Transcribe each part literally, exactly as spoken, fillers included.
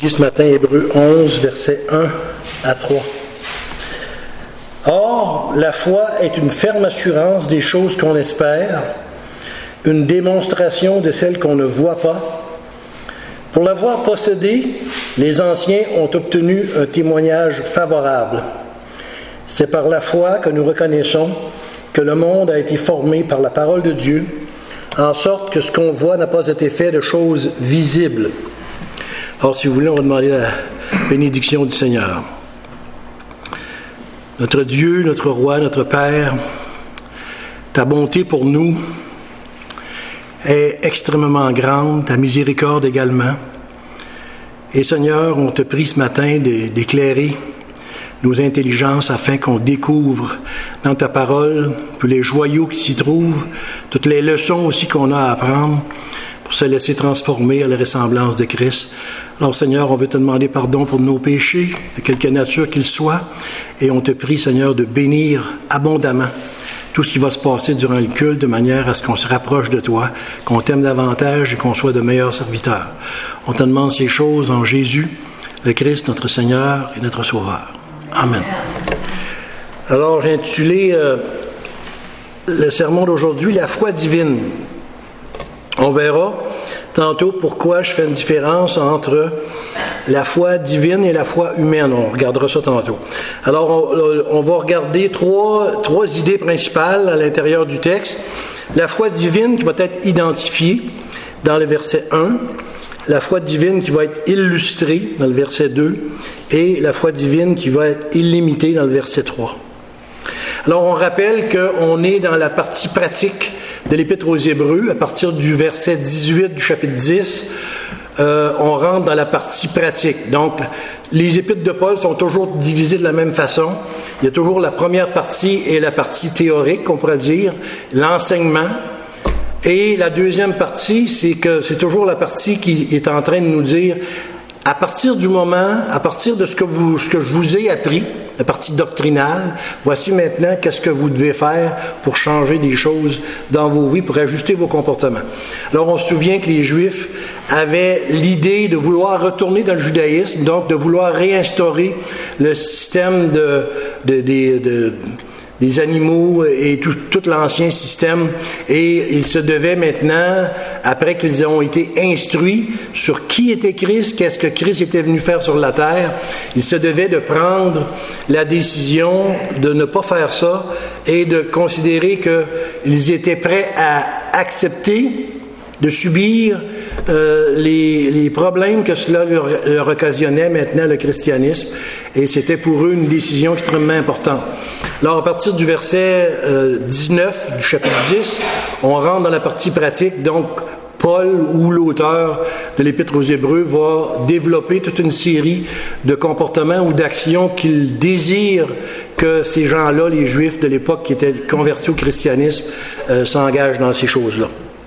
Ce matin, Hébreux onze, versets un à trois. Or, la foi est une ferme assurance des choses qu'on espère, une démonstration de celles qu'on ne voit pas. Pour l'avoir possédée, les anciens ont obtenu un témoignage favorable. C'est par la foi que nous reconnaissons que le monde a été formé par la parole de Dieu, en sorte que ce qu'on voit n'a pas été fait de choses visibles. Alors, si vous voulez, on va demander la bénédiction du Seigneur. Notre Dieu, notre Roi, notre Père, ta bonté pour nous est extrêmement grande, ta miséricorde également. Et Seigneur, on te prie ce matin d'éclairer nos intelligences afin qu'on découvre dans ta parole tous les joyaux qui s'y trouvent, toutes les leçons aussi qu'on a à apprendre pour se laisser transformer à la ressemblance de Christ. Alors Seigneur, on veut te demander pardon pour nos péchés, de quelque nature qu'ils soient, et on te prie Seigneur de bénir abondamment tout ce qui va se passer durant le culte de manière à ce qu'on se rapproche de toi, qu'on t'aime davantage et qu'on soit de meilleurs serviteurs. On te demande ces choses en Jésus, le Christ, notre Seigneur et notre Sauveur. Amen. Alors, j'ai intitulé euh, le sermon d'aujourd'hui « La foi divine ». On verra tantôt pourquoi je fais une différence entre la foi divine et la foi humaine. On regardera ça tantôt. Alors, on, on va regarder trois, trois idées principales à l'intérieur du texte. La foi divine qui va être identifiée dans le verset un, la foi divine qui va être illustrée dans le verset deux et la foi divine qui va être illimitée dans le verset trois. Alors, on rappelle qu'on est dans la partie pratique de l'Épître aux Hébreux, à partir du verset dix-huit du chapitre dix, euh, on rentre dans la partie pratique. Donc, les Épîtres de Paul sont toujours divisées de la même façon. Il y a toujours la première partie et la partie théorique, on pourrait dire, l'enseignement. Et la deuxième partie, c'est que c'est toujours la partie qui est en train de nous dire, à partir du moment, à partir de ce que, vous, ce que je vous ai appris, la partie doctrinale, voici maintenant qu'est-ce que vous devez faire pour changer des choses dans vos vies, pour ajuster vos comportements. Alors, on se souvient que les Juifs avaient l'idée de vouloir retourner dans le judaïsme, donc de vouloir réinstaurer le système de, de, de, de des animaux et tout, tout l'ancien système. Et ils se devaient maintenant, après qu'ils ont été instruits sur qui était Christ, qu'est-ce que Christ était venu faire sur la terre, ils se devaient de prendre la décision de ne pas faire ça et de considérer qu'ils étaient prêts à accepter de subir euh, les, les problèmes que cela leur, leur occasionnait maintenant le christianisme, et c'était pour eux une décision extrêmement importante. Alors, à partir du verset euh, dix-neuf du chapitre dix, on rentre dans la partie pratique. Donc, Paul, ou l'auteur de l'Épître aux Hébreux, va développer toute une série de comportements ou d'actions qu'il désire que ces gens-là, les Juifs de l'époque qui étaient convertis au christianisme, euh, s'engagent dans ces choses-là.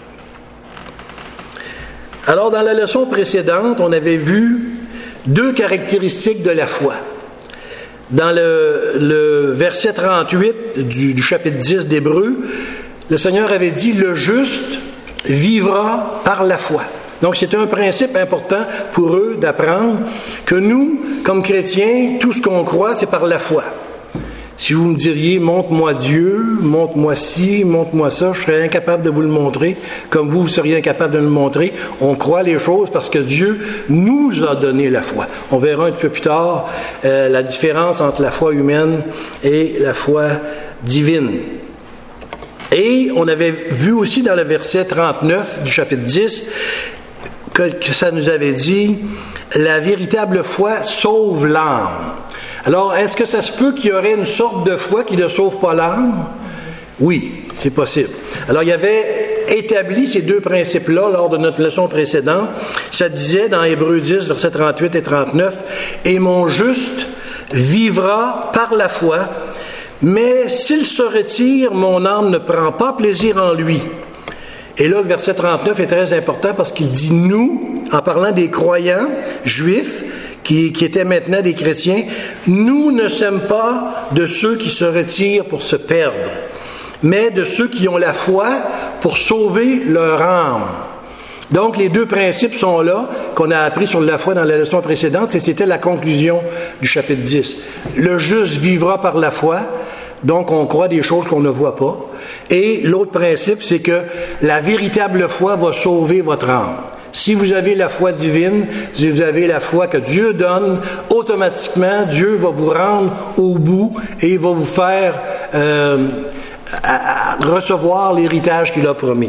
Alors, dans la leçon précédente, on avait vu deux caractéristiques de la foi. Dans le, le verset trente-huit du, du chapitre dix d'Hébreux, le Seigneur avait dit « Le juste vivra par la foi ». Donc, c'est un principe important pour eux d'apprendre que nous, comme chrétiens, tout ce qu'on croit, c'est par la foi. Si vous me diriez « Montre-moi Dieu, montre-moi ci, montre-moi ça », je serais incapable de vous le montrer, comme vous, vous seriez incapable de le montrer. On croit les choses parce que Dieu nous a donné la foi. On verra un peu plus tard euh, la différence entre la foi humaine et la foi divine. Et on avait vu aussi dans le verset trente-neuf du chapitre dix que, que ça nous avait dit « La véritable foi sauve l'âme ». Alors, est-ce que ça se peut qu'il y aurait une sorte de foi qui ne sauve pas l'âme? Oui, c'est possible. Alors, il y avait établi ces deux principes-là lors de notre leçon précédente. Ça disait dans Hébreux dix, versets trente-huit et trente-neuf, « Et mon juste vivra par la foi, mais s'il se retire, mon âme ne prend pas plaisir en lui. » Et là, le verset trente-neuf est très important parce qu'il dit « Nous », en parlant des croyants juifs, Qui, qui étaient maintenant des chrétiens, nous ne sommes pas de ceux qui se retirent pour se perdre, mais de ceux qui ont la foi pour sauver leur âme. Donc, les deux principes sont là, qu'on a appris sur la foi dans la leçon précédente, et c'était la conclusion du chapitre dix. Le juste vivra par la foi, donc on croit des choses qu'on ne voit pas. Et l'autre principe, c'est que la véritable foi va sauver votre âme. Si vous avez la foi divine, si vous avez la foi que Dieu donne, automatiquement, Dieu va vous rendre au bout et il va vous faire euh, à, à recevoir l'héritage qu'il a promis.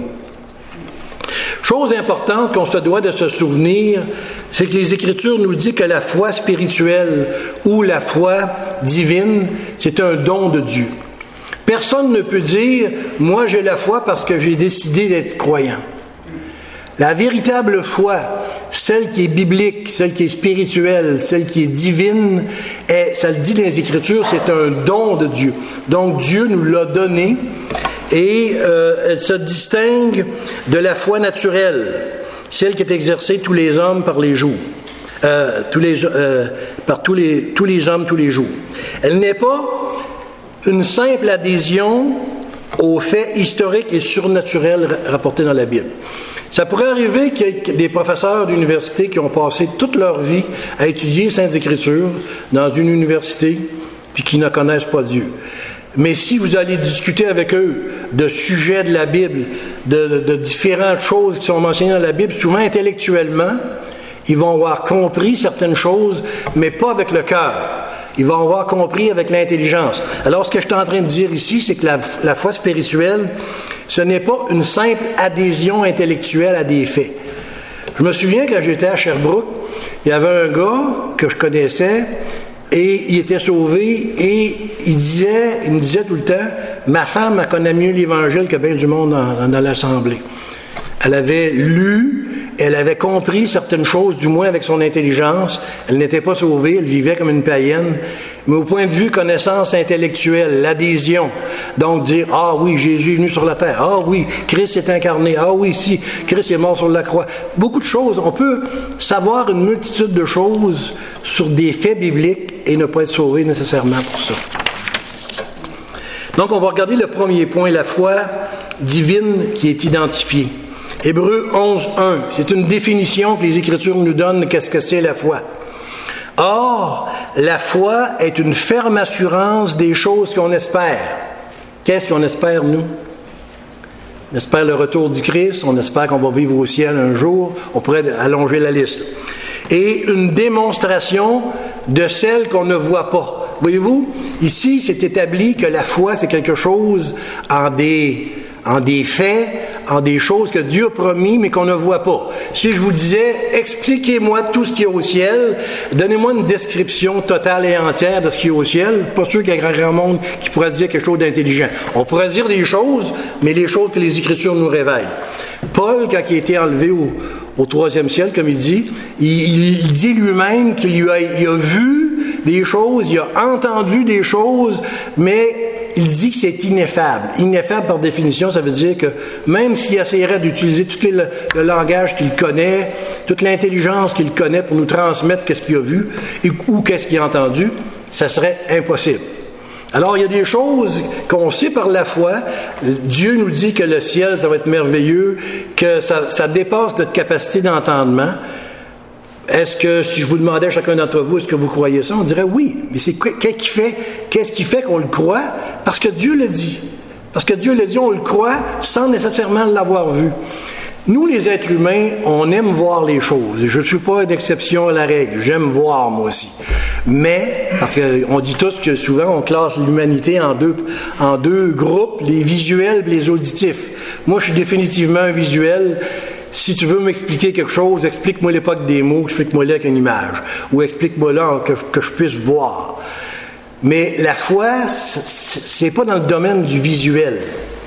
Chose importante qu'on se doit de se souvenir, c'est que les Écritures nous disent que la foi spirituelle ou la foi divine, c'est un don de Dieu. Personne ne peut dire « moi j'ai la foi parce que j'ai décidé d'être croyant ». La véritable foi, celle qui est biblique, celle qui est spirituelle, celle qui est divine, est, ça le dit dans les Écritures, c'est un don de Dieu. Donc Dieu nous l'a donné. Et euh, elle se distingue de la foi naturelle, celle qui est exercée tous les hommes par les jours, euh, tous les, euh, par tous les, tous les hommes tous les jours. Elle n'est pas une simple adhésion aux faits historiques et surnaturels rapportés dans la Bible. Ça pourrait arriver qu'il y ait des professeurs d'université qui ont passé toute leur vie à étudier les Saintes Écritures dans une université puis qui ne connaissent pas Dieu. Mais si vous allez discuter avec eux de sujets de la Bible, de, de, de différentes choses qui sont mentionnées dans la Bible, souvent intellectuellement, ils vont avoir compris certaines choses, mais pas avec le cœur. Ils vont avoir compris avec l'intelligence. Alors, ce que je suis en train de dire ici, c'est que la, la foi spirituelle, ce n'est pas une simple adhésion intellectuelle à des faits. Je me souviens, quand j'étais à Sherbrooke, il y avait un gars que je connaissais, et il était sauvé, et il disait, il me disait tout le temps, ma femme, elle connaît mieux l'Évangile que bien du monde dans, dans l'Assemblée. Elle avait lu, elle avait compris certaines choses, du moins avec son intelligence. Elle n'était pas sauvée, elle vivait comme une païenne. Mais au point de vue connaissance intellectuelle, l'adhésion, donc dire, ah oui, Jésus est venu sur la terre, ah oui, Christ est incarné, ah oui, si, Christ est mort sur la croix. Beaucoup de choses. On peut savoir une multitude de choses sur des faits bibliques et ne pas être sauvé nécessairement pour ça. Donc, on va regarder le premier point, la foi divine qui est identifiée. Hébreux onze, un, c'est une définition que les Écritures nous donnent de qu'est-ce que c'est la foi. Or, la foi est une ferme assurance des choses qu'on espère. Qu'est-ce qu'on espère, nous? On espère le retour du Christ, on espère qu'on va vivre au ciel un jour, on pourrait allonger la liste. Et une démonstration de celle qu'on ne voit pas. Voyez-vous, ici, c'est établi que la foi, c'est quelque chose en des, en des faits, en des choses que Dieu a promis, mais qu'on ne voit pas. Si je vous disais, expliquez-moi tout ce qu'il y a au ciel, donnez-moi une description totale et entière de ce qu'il y a au ciel, pas sûr qu'il y a grand, grand monde qui pourrait dire quelque chose d'intelligent. On pourrait dire des choses, mais les choses que les Écritures nous révèlent. Paul, quand il a été enlevé au, au troisième ciel, comme il dit, il, il dit lui-même qu'il a, il a vu des choses, il a entendu des choses, mais il dit que c'est ineffable. Ineffable, par définition, ça veut dire que même s'il essaierait d'utiliser tout les, le, le langage qu'il connaît, toute l'intelligence qu'il connaît pour nous transmettre qu'est-ce qu'il a vu et, ou qu'est-ce qu'il a entendu, ça serait impossible. Alors, il y a des choses qu'on sait par la foi. Dieu nous dit que le ciel, ça va être merveilleux, que ça, ça dépasse notre capacité d'entendement. Est-ce que, si je vous demandais à chacun d'entre vous, est-ce que vous croyez ça? On dirait oui. Mais c'est qu'est-ce qui fait, qu'est-ce qui fait qu'on le croit? Parce que Dieu le dit. Parce que Dieu le dit, on le croit sans nécessairement l'avoir vu. Nous, les êtres humains, on aime voir les choses. Je ne suis pas une exception à la règle. J'aime voir, moi aussi. Mais, parce qu'on dit tous que souvent, on classe l'humanité en deux, en deux groupes, les visuels et les auditifs. Moi, je suis définitivement un visuel. Si tu veux m'expliquer quelque chose, explique-moi-le pas avec des mots, explique-moi-le avec une image. Ou explique-moi-le que, que je puisse voir. Mais la foi, c'est pas dans le domaine du visuel.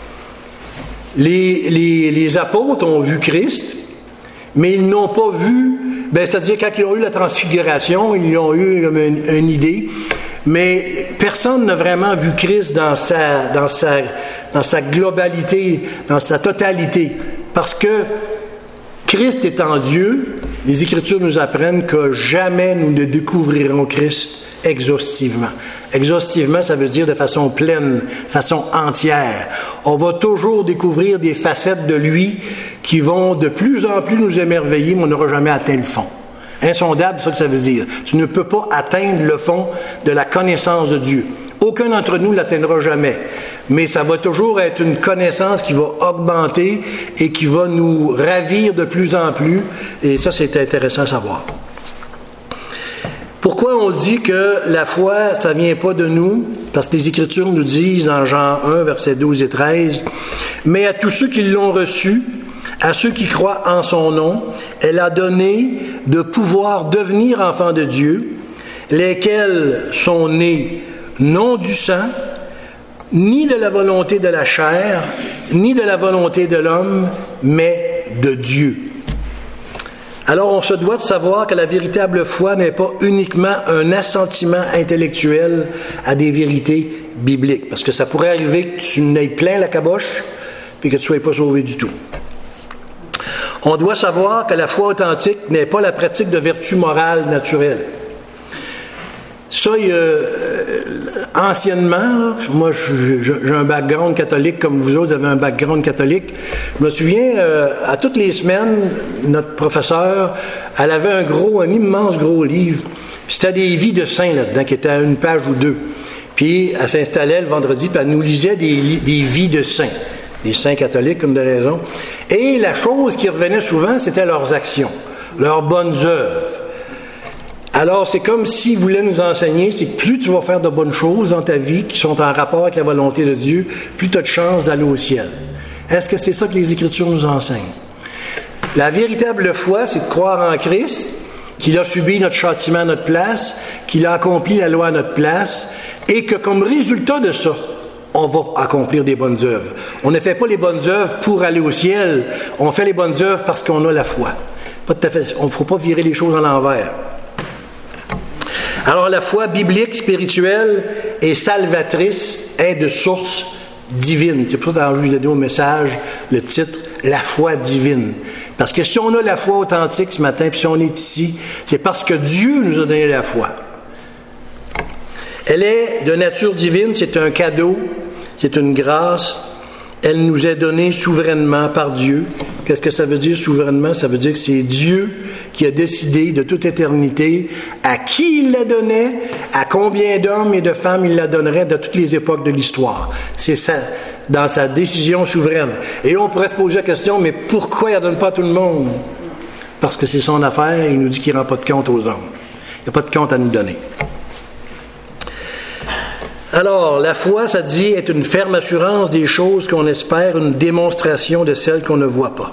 Les, les, les apôtres ont vu Christ, mais ils n'ont pas vu, ben, c'est-à-dire quand ils ont eu la transfiguration, ils ont eu une, une idée, mais personne n'a vraiment vu Christ dans sa, dans sa, dans sa globalité, dans sa totalité. Parce que Christ étant Dieu, les Écritures nous apprennent que jamais nous ne découvrirons Christ exhaustivement. Exhaustivement, ça veut dire de façon pleine, de façon entière. On va toujours découvrir des facettes de lui qui vont de plus en plus nous émerveiller, mais on n'aura jamais atteint le fond. Insondable, c'est ça que ça veut dire. Tu ne peux pas atteindre le fond de la connaissance de Dieu. Aucun d'entre nous ne l'atteindra jamais. Mais ça va toujours être une connaissance qui va augmenter et qui va nous ravir de plus en plus. Et ça, c'est intéressant à savoir. Pourquoi on dit que la foi, ça ne vient pas de nous? Parce que les Écritures nous disent en Jean un, versets douze et treize, « Mais à tous ceux qui l'ont reçu, à ceux qui croient en son nom, elle a donné de pouvoir devenir enfants de Dieu, lesquels sont nés non du sang, ni de la volonté de la chair, ni de la volonté de l'homme, mais de Dieu. » Alors, on se doit de savoir que la véritable foi n'est pas uniquement un assentiment intellectuel à des vérités bibliques. Parce que ça pourrait arriver que tu n'aies plein la caboche et que tu ne sois pas sauvé du tout. On doit savoir que la foi authentique n'est pas la pratique de vertus morales naturelles. Ça, il, euh, anciennement, là, moi j'ai, j'ai un background catholique comme vous autres, vous avez un background catholique. Je me souviens, euh, à toutes les semaines, notre professeur, elle avait un gros, un immense gros livre. C'était des vies de saints là-dedans, qui étaient à une page ou deux. Puis elle s'installait le vendredi, puis elle nous lisait des, des vies de saints. Des saints catholiques, comme de raison. Et la chose qui revenait souvent, c'était leurs actions, leurs bonnes œuvres. Alors, c'est comme s'il voulait nous enseigner, c'est que plus tu vas faire de bonnes choses dans ta vie qui sont en rapport avec la volonté de Dieu, plus tu as de chances d'aller au ciel. Est-ce que c'est ça que les Écritures nous enseignent? La véritable foi, c'est de croire en Christ, qu'il a subi notre châtiment à notre place, qu'il a accompli la loi à notre place, et que comme résultat de ça, on va accomplir des bonnes œuvres. On ne fait pas les bonnes œuvres pour aller au ciel, on fait les bonnes œuvres parce qu'on a la foi. Pas tout à fait, on ne faut pas virer les choses à l'envers. Alors, la foi biblique, spirituelle et salvatrice est de source divine. C'est pour ça que j'ai donné au message le titre « La foi divine ». Parce que si on a la foi authentique ce matin, puis si on est ici, c'est parce que Dieu nous a donné la foi. Elle est de nature divine, c'est un cadeau, c'est une grâce. Elle nous est donnée souverainement par Dieu. Qu'est-ce que ça veut dire souverainement? Ça veut dire que c'est Dieu qui a décidé de toute éternité à qui il la donnait, à combien d'hommes et de femmes il la donnerait de toutes les époques de l'histoire. C'est ça, dans sa décision souveraine. Et on pourrait se poser la question, mais pourquoi il ne donne pas à tout le monde? Parce que c'est son affaire, il nous dit qu'il ne rend pas de compte aux hommes. Il n'y a pas de compte à nous donner. Alors, la foi, ça dit, est une ferme assurance des choses qu'on espère, une démonstration de celles qu'on ne voit pas.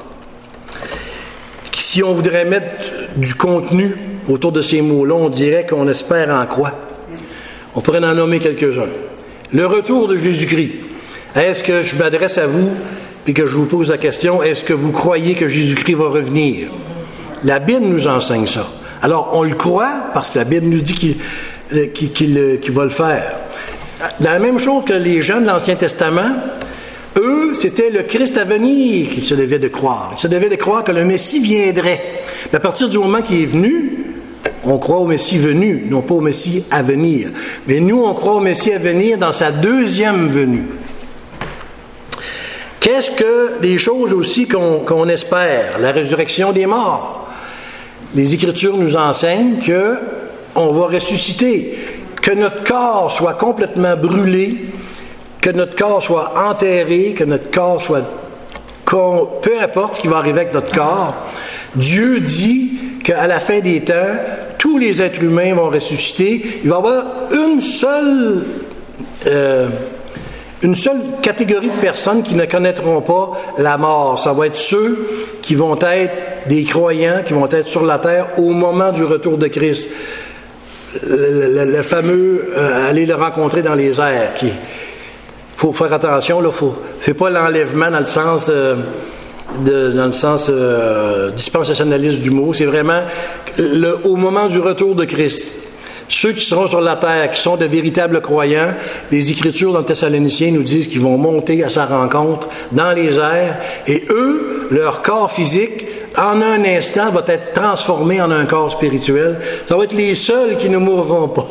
Si on voudrait mettre du contenu autour de ces mots-là, on dirait qu'on espère en quoi? On pourrait en nommer quelques-uns. Le retour de Jésus-Christ. Est-ce que je m'adresse à vous et que je vous pose la question, est-ce que vous croyez que Jésus-Christ va revenir? La Bible nous enseigne ça. Alors, on le croit parce que la Bible nous dit qu'il, qu'il, qu'il, qu'il va le faire. Dans la même chose que les gens de l'Ancien Testament, eux, c'était le Christ à venir qu'ils se devaient de croire. Ils se devaient de croire que le Messie viendrait. Mais à partir du moment qu'il est venu, on croit au Messie venu, non pas au Messie à venir. Mais nous, on croit au Messie à venir dans sa deuxième venue. Qu'est-ce que les choses aussi qu'on, qu'on espère? La résurrection des morts. Les Écritures nous enseignent qu'on va ressusciter. Que notre corps soit complètement brûlé, que notre corps soit enterré, que notre corps soit... Peu importe ce qui va arriver avec notre corps, Dieu dit qu'à la fin des temps, tous les êtres humains vont ressusciter. Il va y avoir une seule, euh, une seule catégorie de personnes qui ne connaîtront pas la mort. Ça va être ceux qui vont être des croyants, qui vont être sur la terre au moment du retour de Christ. Le, le, le fameux euh, aller le rencontrer dans les airs. Il faut faire attention, là, faut, c'est pas l'enlèvement dans le sens, euh, de, dans le sens euh, dispensationaliste du mot, c'est vraiment le, au moment du retour de Christ. Ceux qui seront sur la terre, qui sont de véritables croyants, les Écritures dans le Thessaloniciens nous disent qu'ils vont monter à sa rencontre dans les airs, et eux, leur corps physique, en un instant, va être transformé en un corps spirituel. Ça va être les seuls qui ne mourront pas.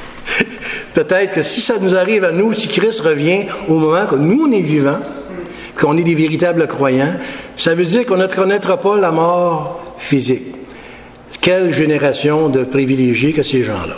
Peut-être que si ça nous arrive à nous, si Christ revient au moment que nous, on est vivants, qu'on est des véritables croyants, ça veut dire qu'on ne connaîtra pas la mort physique. Quelle génération de privilégiés que ces gens-là.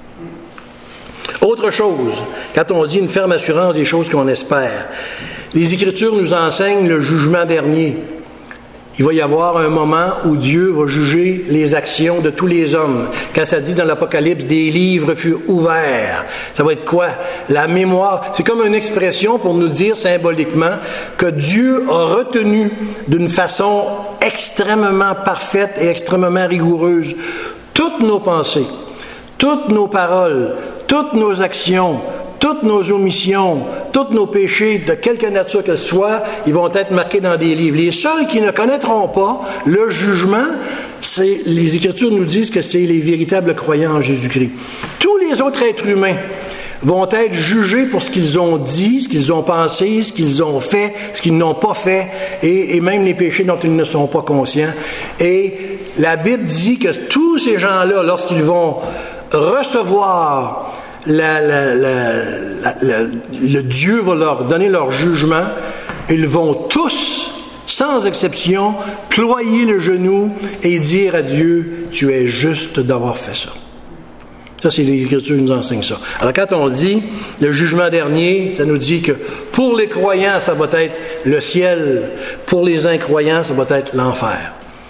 Autre chose, quand on dit une ferme assurance des choses qu'on espère, les Écritures nous enseignent le jugement dernier. Il va y avoir un moment où Dieu va juger les actions de tous les hommes. Quand ça dit dans l'Apocalypse, des livres furent ouverts. Ça va être quoi? La mémoire. C'est comme une expression pour nous dire symboliquement que Dieu a retenu d'une façon extrêmement parfaite et extrêmement rigoureuse toutes nos pensées, toutes nos paroles, toutes nos actions, toutes nos omissions, tous nos péchés, de quelque nature qu'elles soient, ils vont être marqués dans des livres. Les seuls qui ne connaîtront pas le jugement, c'est, les Écritures nous disent que c'est les véritables croyants en Jésus-Christ. Tous les autres êtres humains vont être jugés pour ce qu'ils ont dit, ce qu'ils ont pensé, ce qu'ils ont fait, ce qu'ils n'ont pas fait, et, et même les péchés dont ils ne sont pas conscients. Et la Bible dit que tous ces gens-là, lorsqu'ils vont recevoir La, la, la, la, la, le Dieu va leur donner leur jugement, ils vont tous, sans exception, ployer le genou et dire à Dieu, tu es juste d'avoir fait ça. Ça, c'est les Écritures qui nous enseignent ça. Alors, quand on dit le jugement dernier, ça nous dit que pour les croyants, ça va être le ciel. Pour les incroyants, ça va être l'enfer.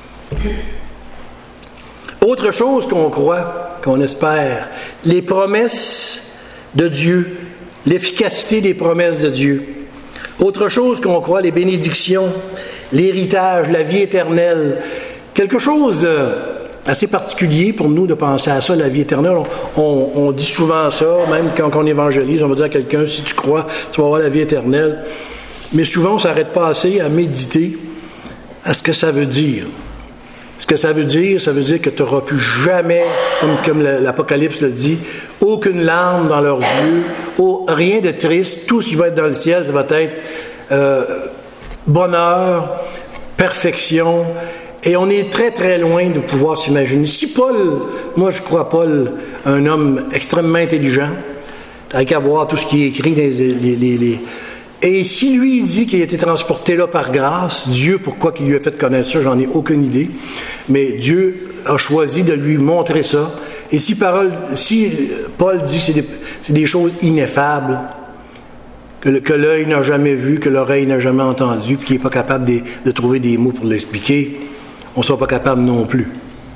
Autre chose qu'on croit, qu'on espère, les promesses de Dieu, l'efficacité des promesses de Dieu. Autre chose qu'on croit, les bénédictions, l'héritage, la vie éternelle. Quelque chose d'assez particulier pour nous de penser à ça, la vie éternelle. On, on, on dit souvent ça, même quand on évangélise, on va dire à quelqu'un, si tu crois, tu vas avoir la vie éternelle. Mais souvent, on ne s'arrête pas assez à méditer à ce que ça veut dire. Ce que ça veut dire, ça veut dire que tu n'auras plus jamais, comme, comme l'Apocalypse le dit, aucune larme dans leurs yeux, oh, rien de triste, tout ce qui va être dans le ciel, ça va être euh, bonheur, perfection, et on est très très loin de pouvoir s'imaginer. Si Paul, moi je crois Paul, un homme extrêmement intelligent, avec à voir tout ce qui est écrit, les, les, les, les et si lui il dit qu'il a été transporté là par grâce, Dieu, pourquoi qu'il lui a fait connaître ça, j'en ai aucune idée. Mais Dieu a choisi de lui montrer ça. Et si, parole, si Paul dit que c'est des, c'est des choses ineffables, que, le, que l'œil n'a jamais vu, que l'oreille n'a jamais entendu, puis qu'il n'est pas capable de, de trouver des mots pour l'expliquer, on ne sera pas capable non plus.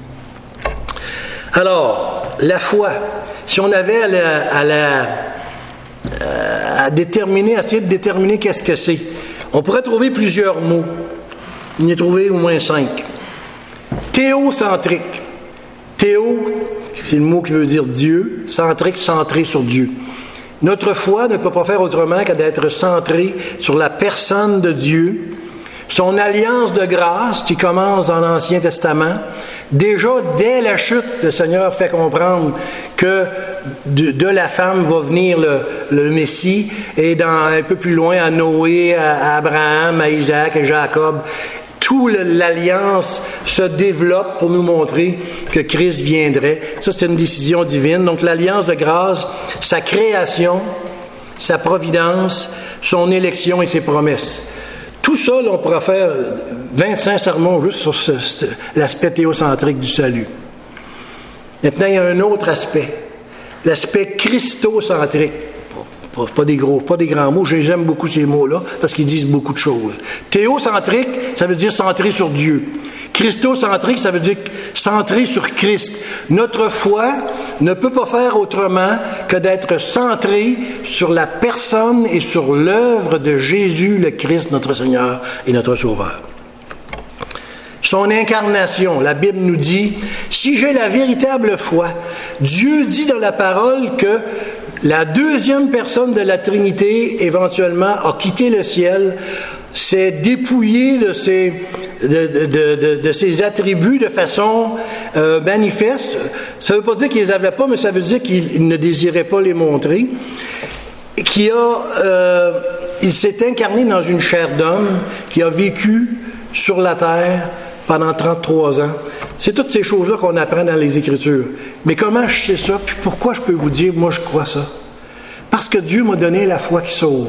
Alors, la foi, si on avait à la... À la à déterminer, à essayer de déterminer qu'est-ce que c'est. On pourrait trouver plusieurs mots. On y a trouvé au moins cinq. Théocentrique. Théo, c'est le mot qui veut dire Dieu. Centrique, centré sur Dieu. Notre foi ne peut pas faire autrement que d'être centrée sur la personne de Dieu, son alliance de grâce qui commence dans l'Ancien Testament. Déjà, dès la chute, le Seigneur fait comprendre que de, de la femme va venir le, le Messie, et dans, un peu plus loin, à Noé, à, à Abraham, à Isaac, à Jacob, toute l'alliance se développe pour nous montrer que Christ viendrait. Ça, c'est une décision divine. Donc, l'alliance de grâce, sa création, sa providence, son élection et ses promesses. Tout ça, là, on pourra faire vingt-cinq sermons juste sur ce, ce, l'aspect théocentrique du salut. Maintenant, il y a un autre aspect, l'aspect christocentrique. Pas, pas, des gros, pas des grands mots, j'aime beaucoup ces mots-là parce qu'ils disent beaucoup de choses. Théocentrique, ça veut dire centré sur Dieu. Christocentrique, ça veut dire centré sur Christ. Notre foi ne peut pas faire autrement que d'être centré sur la personne et sur l'œuvre de Jésus, le Christ, notre Seigneur et notre Sauveur. Son incarnation, la Bible nous dit, si j'ai la véritable foi, Dieu dit dans la parole que la deuxième personne de la Trinité, éventuellement, a quitté le ciel, s'est dépouillé de ses, de, de, de, de, de ses attributs de façon euh, manifeste. Ça ne veut pas dire qu'il les avait pas, mais ça veut dire qu'il ne désirait pas les montrer. Qui a, euh, il s'est incarné dans une chair d'homme, qui a vécu sur la terre pendant trente-trois ans. C'est toutes ces choses-là qu'on apprend dans les Écritures. Mais comment je sais ça? Puis pourquoi je peux vous dire, moi je crois ça? Parce que Dieu m'a donné la foi qui sauve.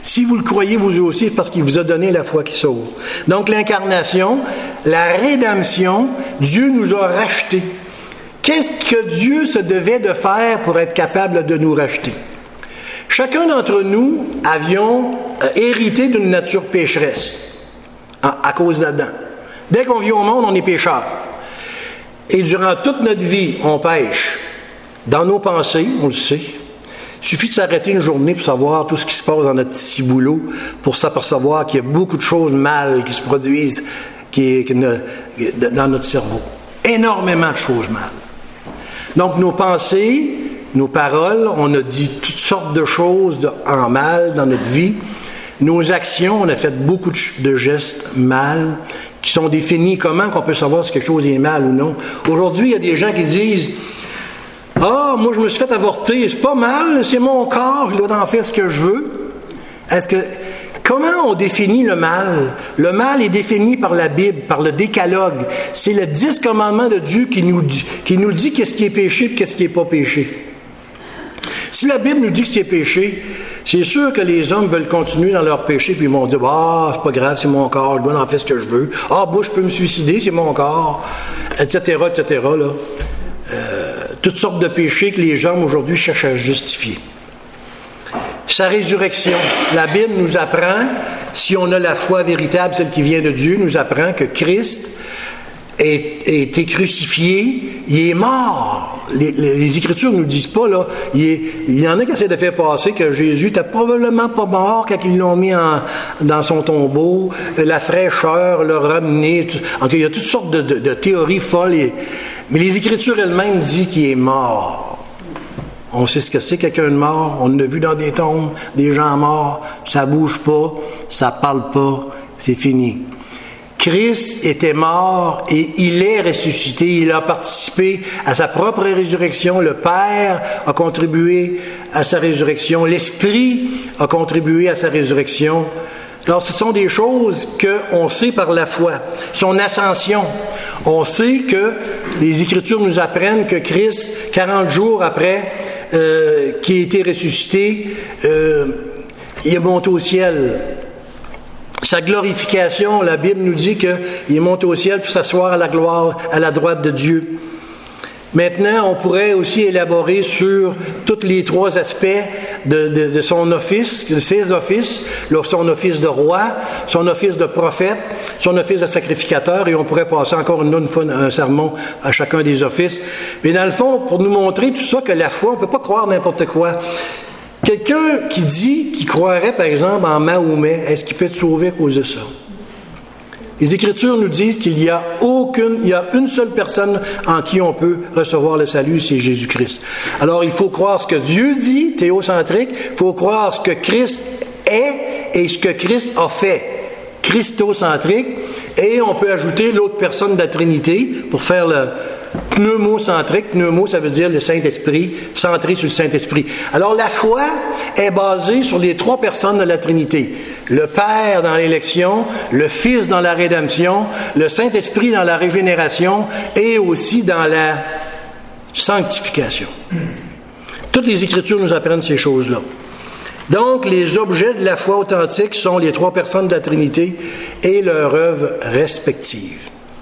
Si vous le croyez vous aussi, c'est parce qu'il vous a donné la foi qui sauve. Donc l'incarnation, la rédemption, Dieu nous a rachetés. Qu'est-ce que Dieu se devait de faire pour être capable de nous racheter? Chacun d'entre nous avions hérité d'une nature pécheresse à cause d'Adam. Dès qu'on vient au monde, on est pécheur. Et durant toute notre vie, on pêche. Dans nos pensées, on le sait. Il suffit de s'arrêter une journée pour savoir tout ce qui se passe dans notre petit boulot, pour s'apercevoir qu'il y a beaucoup de choses mal qui se produisent qui, qui ne, dans notre cerveau. Énormément de choses mal. Donc, nos pensées, nos paroles, on a dit toutes sortes de choses de, en mal dans notre vie. Nos actions, on a fait beaucoup de, de gestes mal qui sont définis. Comment qu'on peut savoir si quelque chose est mal ou non? Aujourd'hui, il y a des gens qui disent « Ah, moi, je me suis fait avorter, c'est pas mal, c'est mon corps, je dois en faire ce que je veux. » Est-ce que... Comment on définit le mal? Le mal est défini par la Bible, par le décalogue. C'est le dix commandements de Dieu qui nous, qui nous dit qu'est-ce qui est péché et qu'est-ce qui n'est pas péché. Si la Bible nous dit que c'est péché, c'est sûr que les hommes veulent continuer dans leur péché puis ils vont dire « Ah, c'est pas grave, c'est mon corps, je dois en faire ce que je veux. Ah, moi, je peux me suicider, c'est mon corps. » et cetera, et cetera là. Euh, toutes sortes de péchés que les hommes aujourd'hui cherchent à justifier. Sa résurrection. La Bible nous apprend, si on a la foi véritable, celle qui vient de Dieu, nous apprend que Christ a été crucifié, il est mort. Les, les, les Écritures ne nous disent pas, là, il, est, il y en a qui essaient de faire passer que Jésus n'était probablement pas mort quand ils l'ont mis en, dans son tombeau, la fraîcheur l'a ramené. Tout, en tout cas, il y a toutes sortes de, de, de théories folles, et, mais les Écritures elles-mêmes disent qu'il est mort. On sait ce que c'est quelqu'un de mort, on l'a vu dans des tombes, des gens morts, ça bouge pas, ça parle pas, c'est fini. Christ était mort et il est ressuscité, il a participé à sa propre résurrection, le Père a contribué à sa résurrection, l'Esprit a contribué à sa résurrection. Alors ce sont des choses qu'on sait par la foi, son ascension. On sait que les Écritures nous apprennent que Christ, quarante jours après, Euh, qui a été ressuscité, euh, il est monté au ciel. Sa glorification, la Bible nous dit qu'il est monté au ciel pour s'asseoir à la gloire, à la droite de Dieu. Maintenant, on pourrait aussi élaborer sur tous les trois aspects de, de, de son office, de ses offices, son office de roi, son office de prophète, son office de sacrificateur, et on pourrait passer encore une, une fois un sermon à chacun des offices. Mais dans le fond, pour nous montrer tout ça, que la foi, on ne peut pas croire n'importe quoi. Quelqu'un qui dit qu'il croirait, par exemple, en Mahomet, est-ce qu'il peut être sauvé à cause de ça? Les Écritures nous disent qu'il y a aucune, il y a une seule personne en qui on peut recevoir le salut, c'est Jésus-Christ. Alors, il faut croire ce que Dieu dit, théocentrique, il faut croire ce que Christ est et ce que Christ a fait, christocentrique, et on peut ajouter l'autre personne de la Trinité pour faire le pneumocentrique. Pneumo, ça veut dire le Saint-Esprit, centré sur le Saint-Esprit. Alors, la foi est basée sur les trois personnes de la Trinité. Le Père dans l'élection, le Fils dans la rédemption, le Saint-Esprit dans la régénération et aussi dans la sanctification. Toutes les Écritures nous apprennent ces choses-là. Donc, les objets de la foi authentique sont les trois personnes de la Trinité et leurs œuvres respectives.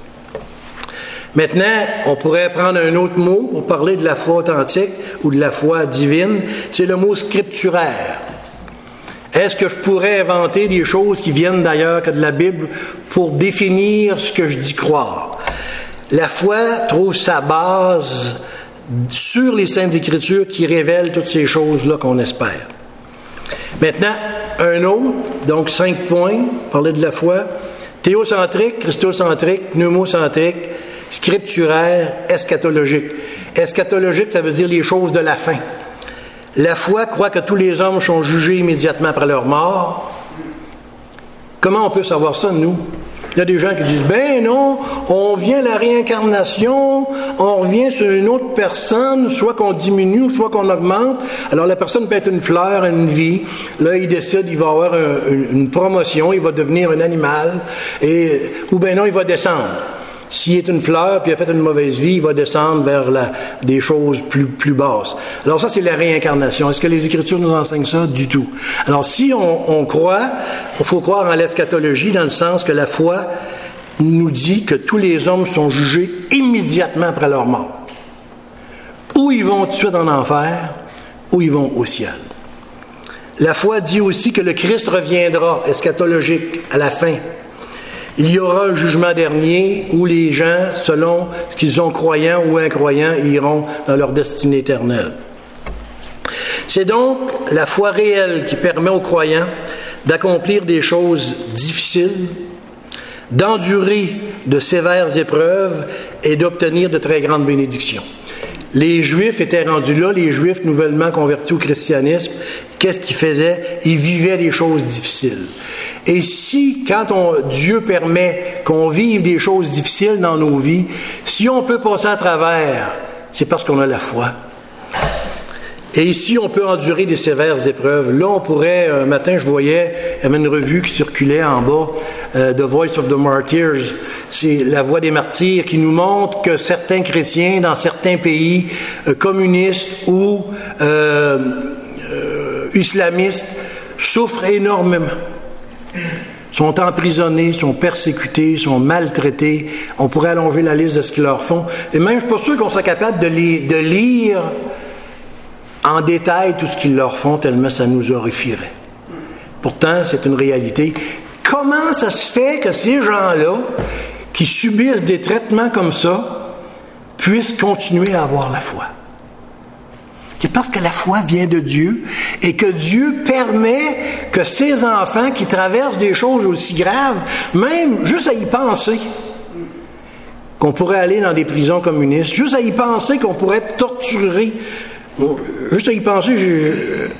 Maintenant, on pourrait prendre un autre mot pour parler de la foi authentique ou de la foi divine, c'est le mot scripturaire. Est-ce que je pourrais inventer des choses qui viennent d'ailleurs que de la Bible pour définir ce que je dis croire? La foi trouve sa base sur les Saintes Écritures qui révèlent toutes ces choses-là qu'on espère. Maintenant, un autre, donc cinq points, parler de la foi. Théocentrique, christocentrique, pneumocentrique, scripturaire, eschatologique. Eschatologique, ça veut dire les choses de la fin. La foi croit que tous les hommes sont jugés immédiatement après leur mort. Comment on peut savoir ça, nous? Il y a des gens qui disent, ben non, on vient à la réincarnation, on revient sur une autre personne, soit qu'on diminue, soit qu'on augmente. Alors la personne peut être une fleur, une vie. Là, il décide, il va avoir un, une, une promotion, il va devenir un animal, et, ou ben non, il va descendre. S'il est une fleur puis il a fait une mauvaise vie, il va descendre vers la, des choses plus, plus basses. Alors ça, c'est la réincarnation. Est-ce que les Écritures nous enseignent ça? Du tout. Alors si on, on croit, il faut croire en l'eschatologie dans le sens que la foi nous dit que tous les hommes sont jugés immédiatement après leur mort. Ou ils vont tout de suite en enfer, ou ils vont au ciel. La foi dit aussi que le Christ reviendra, eschatologique, à la fin. Il y aura un jugement dernier où les gens, selon ce qu'ils sont croyants ou incroyants, iront dans leur destinée éternelle. C'est donc la foi réelle qui permet aux croyants d'accomplir des choses difficiles, d'endurer de sévères épreuves et d'obtenir de très grandes bénédictions. Les Juifs étaient rendus là, les Juifs nouvellement convertis au christianisme, qu'est-ce qu'ils faisaient? Ils vivaient des choses difficiles. Et si, quand on, Dieu permet qu'on vive des choses difficiles dans nos vies, si on peut passer à travers, c'est parce qu'on a la foi. Et si on peut endurer des sévères épreuves, là on pourrait, un matin je voyais, il y avait une revue qui circulait en bas, euh, The Voice of the Martyrs, c'est la voix des martyrs qui nous montre que certains chrétiens dans certains pays euh, communistes ou euh, euh, islamistes souffrent énormément. Sont emprisonnés, sont persécutés, sont maltraités. On pourrait allonger la liste de ce qu'ils leur font. Et même, je ne suis pas sûr qu'on soit capable de, les, de lire en détail tout ce qu'ils leur font, tellement ça nous horrifierait. Pourtant, c'est une réalité. Comment ça se fait que ces gens-là, qui subissent des traitements comme ça, puissent continuer à avoir la foi? C'est parce que la foi vient de Dieu et que Dieu permet que ces enfants qui traversent des choses aussi graves, même juste à y penser, qu'on pourrait aller dans des prisons communistes, juste à y penser qu'on pourrait être torturé, juste à y penser, je,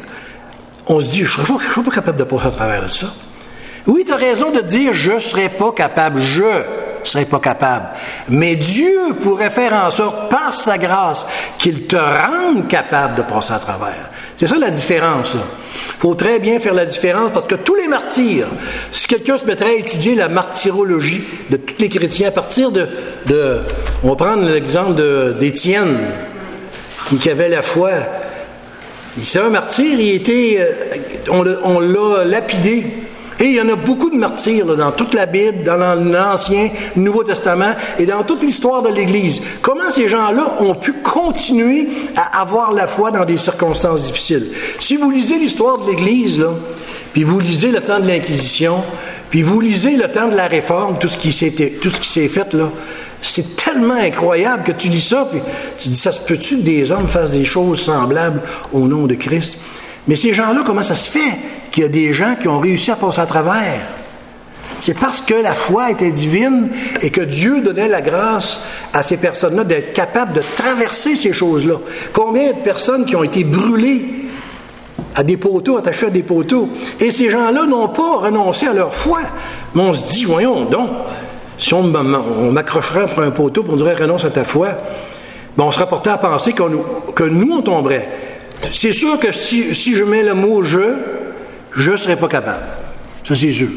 on se dit, je ne serais, serais pas capable de passer à travers de ça. Oui, tu as raison de dire, je ne serais pas capable, je ne serais pas capable. Mais Dieu pourrait faire en sorte, par sa grâce, qu'il te rende capable de passer à travers. C'est ça la différence. Il faut très bien faire la différence, parce que tous les martyrs, si quelqu'un se mettrait à étudier la martyrologie de tous les chrétiens, à partir de, de on va prendre l'exemple de, d'Étienne, qui avait la foi. C'est un martyr, il était, on, on l'a lapidé. Et il y en a beaucoup de martyrs là, dans toute la Bible, dans l'Ancien, le Nouveau Testament et dans toute l'histoire de l'Église. Comment ces gens-là ont pu continuer à avoir la foi dans des circonstances difficiles? Si vous lisez l'histoire de l'Église, là, puis vous lisez le temps de l'Inquisition, puis vous lisez le temps de la Réforme, tout ce qui s'est, tout ce qui s'est fait, là, c'est tellement incroyable que tu lis ça, puis tu dis, ça se peut-tu que des hommes fassent des choses semblables au nom de Christ? Mais ces gens-là, comment ça se fait qu'il y a des gens qui ont réussi à passer à travers? C'est parce que la foi était divine et que Dieu donnait la grâce à ces personnes-là d'être capables de traverser ces choses-là. Combien de personnes qui ont été brûlées à des poteaux, attachées à des poteaux? Et ces gens-là n'ont pas renoncé à leur foi. Mais on se dit, voyons donc, si on, on m'accrocherait pour un poteau et on dirait renonce à ta foi, ben on serait porté à penser qu'on, que nous, on tomberait. C'est sûr que si, si je mets le mot « je », je ne serais pas capable. Ça, c'est sûr.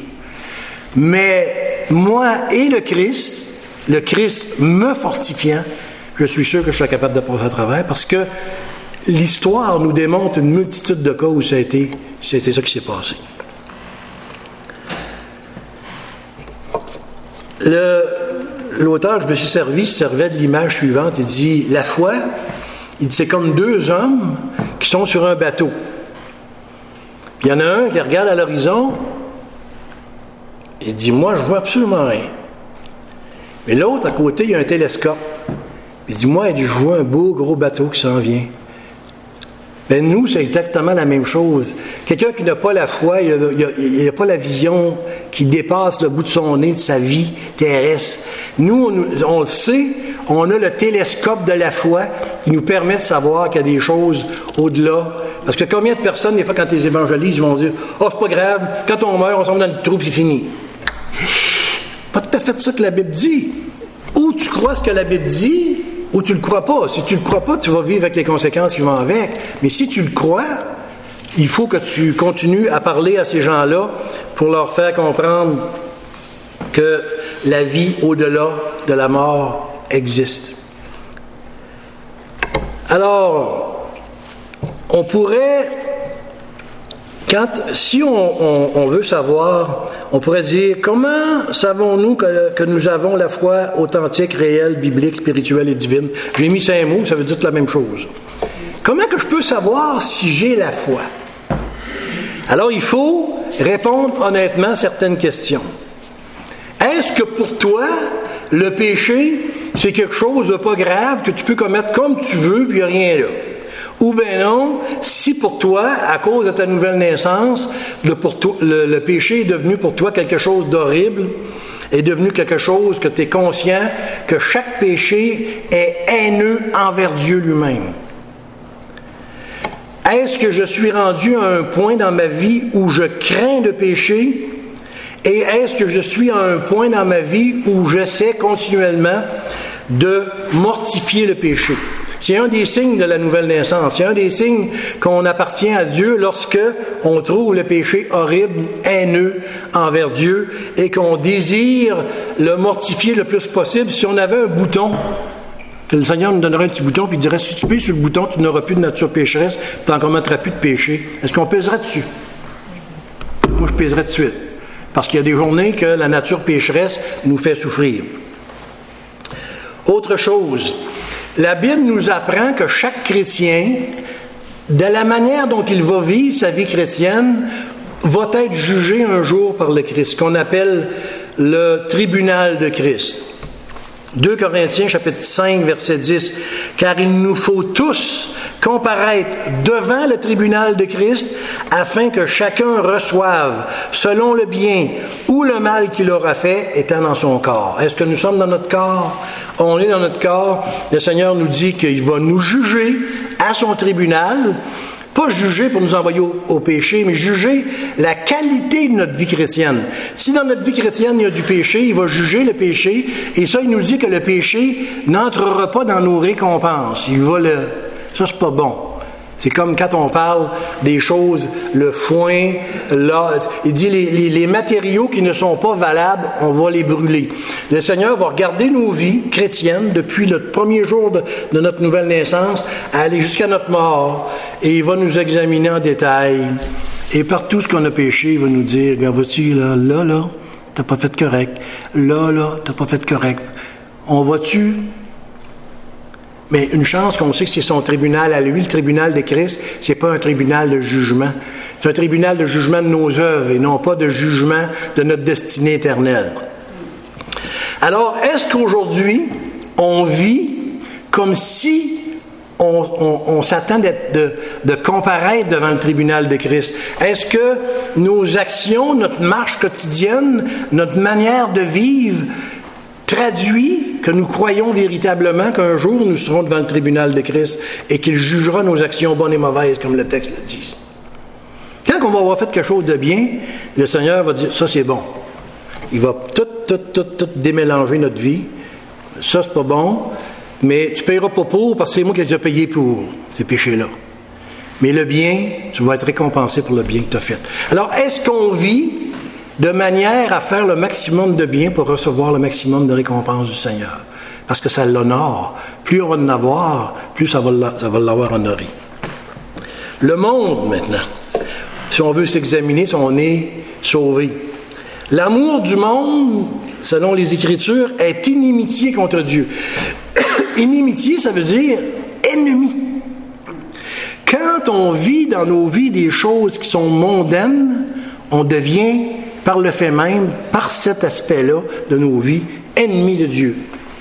Mais moi et le Christ, le Christ me fortifiant, je suis sûr que je serai capable de passer à travers parce que l'histoire nous démontre une multitude de cas où ça a été, c'était ça qui s'est passé. Le, l'auteur que je me suis servi servait de l'image suivante. Il dit « La foi, il dit, c'est comme deux hommes qui sont sur un bateau. Il y en a un qui regarde à l'horizon, il dit, moi, je vois absolument rien. Mais l'autre, à côté, il y a un télescope. Il dit, moi, il dit, je vois un beau gros bateau qui s'en vient. Ben nous, c'est exactement la même chose. Quelqu'un qui n'a pas la foi, il n'a pas la vision qui dépasse le bout de son nez de sa vie terrestre. Nous, on, on le sait, on a le télescope de la foi qui nous permet de savoir qu'il y a des choses au-delà. Parce que combien de personnes, des fois, quand les évangélistes vont dire « Oh, c'est pas grave, quand on meurt, on s'en va dans le trou, puis c'est fini. » Pas tout à fait ça que la Bible dit. Ou tu crois ce que la Bible dit, ou tu le crois pas. Si tu le crois pas, tu vas vivre avec les conséquences qui vont avec. Mais si tu le crois, il faut que tu continues à parler à ces gens-là pour leur faire comprendre que la vie au-delà de la mort existe. Alors, on pourrait, quand, si on, on, on veut savoir, on pourrait dire, comment savons-nous que, que nous avons la foi authentique, réelle, biblique, spirituelle et divine? J'ai mis cinq mots, ça veut dire la même chose. Comment que je peux savoir si j'ai la foi? Alors, il faut répondre honnêtement à certaines questions. Est-ce que pour toi, le péché, c'est quelque chose de pas grave que tu peux commettre comme tu veux, puis il n'y a rien là? Ou bien non, si pour toi, à cause de ta nouvelle naissance, le, pour toi, le, le péché est devenu pour toi quelque chose d'horrible, est devenu quelque chose que tu es conscient que chaque péché est haineux envers Dieu lui-même. Est-ce que je suis rendu à un point dans ma vie où je crains le péché? Et est-ce que je suis à un point dans ma vie où j'essaie continuellement de mortifier le péché? C'est un des signes de la nouvelle naissance. C'est un des signes qu'on appartient à Dieu lorsque on trouve le péché horrible, haineux envers Dieu et qu'on désire le mortifier le plus possible. Si on avait un bouton, que le Seigneur nous donnerait un petit bouton puis il dirait, si tu pèses sur le bouton, tu n'auras plus de nature pécheresse, tu n'en commettras plus de péché. Est-ce qu'on pèserait dessus? Moi, je pèserais de suite. Parce qu'il y a des journées que la nature pécheresse nous fait souffrir. Autre chose, la Bible nous apprend que chaque chrétien, de la manière dont il va vivre sa vie chrétienne, va être jugé un jour par le Christ, qu'on appelle le tribunal de Christ. deux Corinthiens, chapitre cinq, verset dix. « Car il nous faut tous comparaître devant le tribunal de Christ, afin que chacun reçoive, selon le bien ou le mal qu'il aura fait, étant dans son corps. » Est-ce que nous sommes dans notre corps? On est dans notre corps. Le Seigneur nous dit qu'il va nous juger à son tribunal, pas juger pour nous envoyer au, au péché, mais juger la qualité de notre vie chrétienne. Si dans notre vie chrétienne, il y a du péché, il va juger le péché, et ça, il nous dit que le péché n'entrera pas dans nos récompenses. Il va le... Ça, c'est pas bon. C'est comme quand on parle des choses, le foin, là, il dit les, les, les matériaux qui ne sont pas valables, on va les brûler. Le Seigneur va regarder nos vies chrétiennes depuis le premier jour de, de notre nouvelle naissance, à aller jusqu'à notre mort, et il va nous examiner en détail. Et par tout ce qu'on a péché, il va nous dire, regarde, vois-tu, là, là, là, t'as pas fait correct. Là, là, t'as pas fait correct. On va-tu... Mais une chance qu'on sait que c'est son tribunal à lui, le tribunal de Christ, c'est pas un tribunal de jugement. C'est un tribunal de jugement de nos œuvres et non pas de jugement de notre destinée éternelle. Alors, est-ce qu'aujourd'hui, on vit comme si on, on, on s'attend d'être, de, de comparaître devant le tribunal de Christ? Est-ce que nos actions, notre marche quotidienne, notre manière de vivre traduit que nous croyons véritablement qu'un jour nous serons devant le tribunal de Christ et qu'il jugera nos actions bonnes et mauvaises, comme le texte le dit. Quand on va avoir fait quelque chose de bien, le Seigneur va dire, ça c'est bon. Il va tout, tout, tout, tout démélanger notre vie. Ça c'est pas bon, mais tu ne payeras pas pour parce que c'est moi qui les ai payés pour ces péchés-là. Mais le bien, tu vas être récompensé pour le bien que tu as fait. Alors, est-ce qu'on vit de manière à faire le maximum de bien pour recevoir le maximum de récompense du Seigneur? Parce que ça l'honore. Plus on va en avoir, plus ça va, ça va l'avoir honoré. Le monde, maintenant, si on veut s'examiner, si on est sauvé. L'amour du monde, selon les Écritures, est inimitié contre Dieu. Inimitié, ça veut dire ennemi. Quand on vit dans nos vies des choses qui sont mondaines, on devient, par le fait même, par cet aspect-là de nos vies, ennemis de Dieu.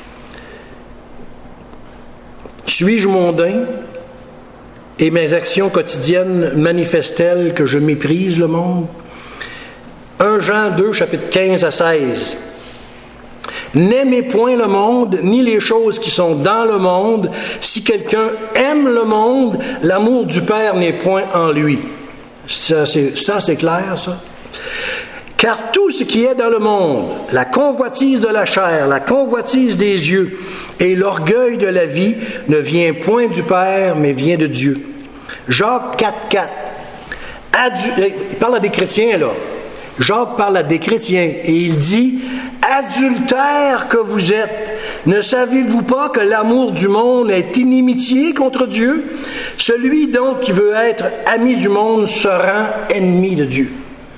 Suis-je mondain et mes actions quotidiennes manifestent-elles que je méprise le monde? premier Jean deux, chapitre quinze à seize. N'aimez point le monde, ni les choses qui sont dans le monde. Si quelqu'un aime le monde, l'amour du Père n'est point en lui. Ça, c'est, ça, c'est clair, ça? Car tout ce qui est dans le monde, la convoitise de la chair, la convoitise des yeux et l'orgueil de la vie ne vient point du Père, mais vient de Dieu. Jacques quatre, quatre. Adu- il parle à des chrétiens, là. Jacques parle à des chrétiens et il dit « Adultères que vous êtes, Ne savez-vous pas que l'amour du monde est inimitié contre Dieu? Celui donc qui veut être ami du monde se rend ennemi de Dieu.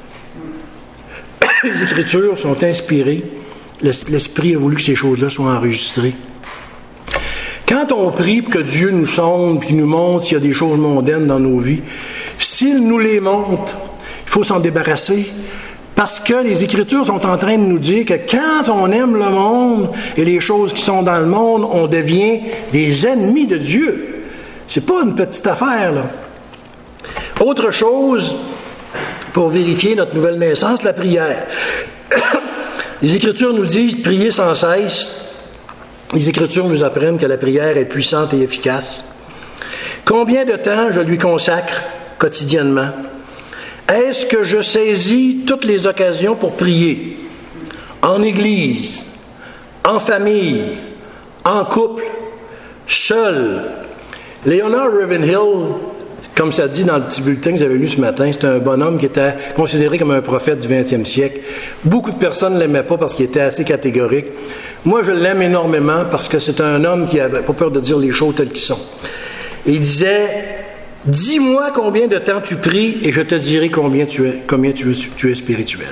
Les Écritures sont inspirées. L'Esprit a voulu que ces choses-là soient enregistrées. Quand on prie pour que Dieu nous sonde et nous montre s'il y a des choses mondaines dans nos vies, s'il nous les montre, il faut s'en débarrasser. Parce que les Écritures sont en train de nous dire que quand on aime le monde et les choses qui sont dans le monde, on devient des ennemis de Dieu. C'est pas une petite affaire, là. Autre chose, pour vérifier notre nouvelle naissance, la prière. Les Écritures nous disent « prier sans cesse ». Les Écritures nous apprennent que la prière est puissante et efficace. Combien de temps je lui consacre quotidiennement? Est-ce que je saisis toutes les occasions pour prier? En église, en famille, en couple, seul. Leonard Ravenhill, comme ça dit dans le petit bulletin que j'avais lu ce matin, c'est un bonhomme qui était considéré comme un prophète du vingtième siècle. Beaucoup de personnes ne l'aimaient pas parce qu'il était assez catégorique. Moi, je l'aime énormément parce que c'est un homme qui n'avait pas peur de dire les choses telles qu'elles sont. Et il disait... Dis-moi combien de temps tu pries et je te dirai combien tu es, combien tu es, tu es spirituel.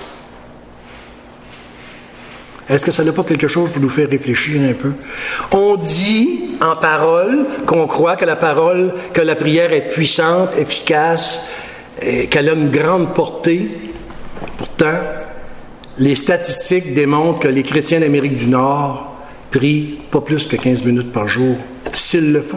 Est-ce que ça n'a pas quelque chose pour nous faire réfléchir un peu? On dit en parole qu'on croit que la parole, que la prière est puissante, efficace, et qu'elle a une grande portée. Pourtant, les statistiques démontrent que les chrétiens d'Amérique du Nord prient pas plus que quinze minutes par jour, s'ils le font.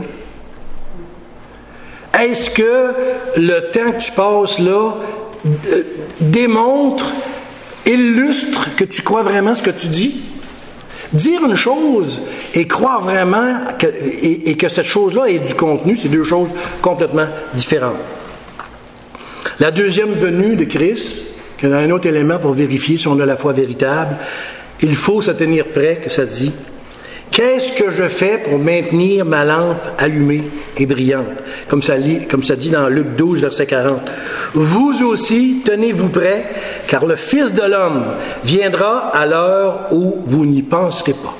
Est-ce que le temps que tu passes là euh, démontre, illustre que tu crois vraiment ce que tu dis? Dire une chose et croire vraiment que, et, et que cette chose-là ait du contenu, c'est deux choses complètement différentes. La deuxième venue de Christ, qui est un autre élément pour vérifier si on a la foi véritable, il faut se tenir prêt, que ça dit. Qu'est-ce que je fais pour maintenir ma lampe allumée et brillante? Comme ça, comme ça dit dans Luc douze, verset quarante. Vous aussi, tenez-vous prêts, car le Fils de l'homme viendra à l'heure où vous n'y penserez pas.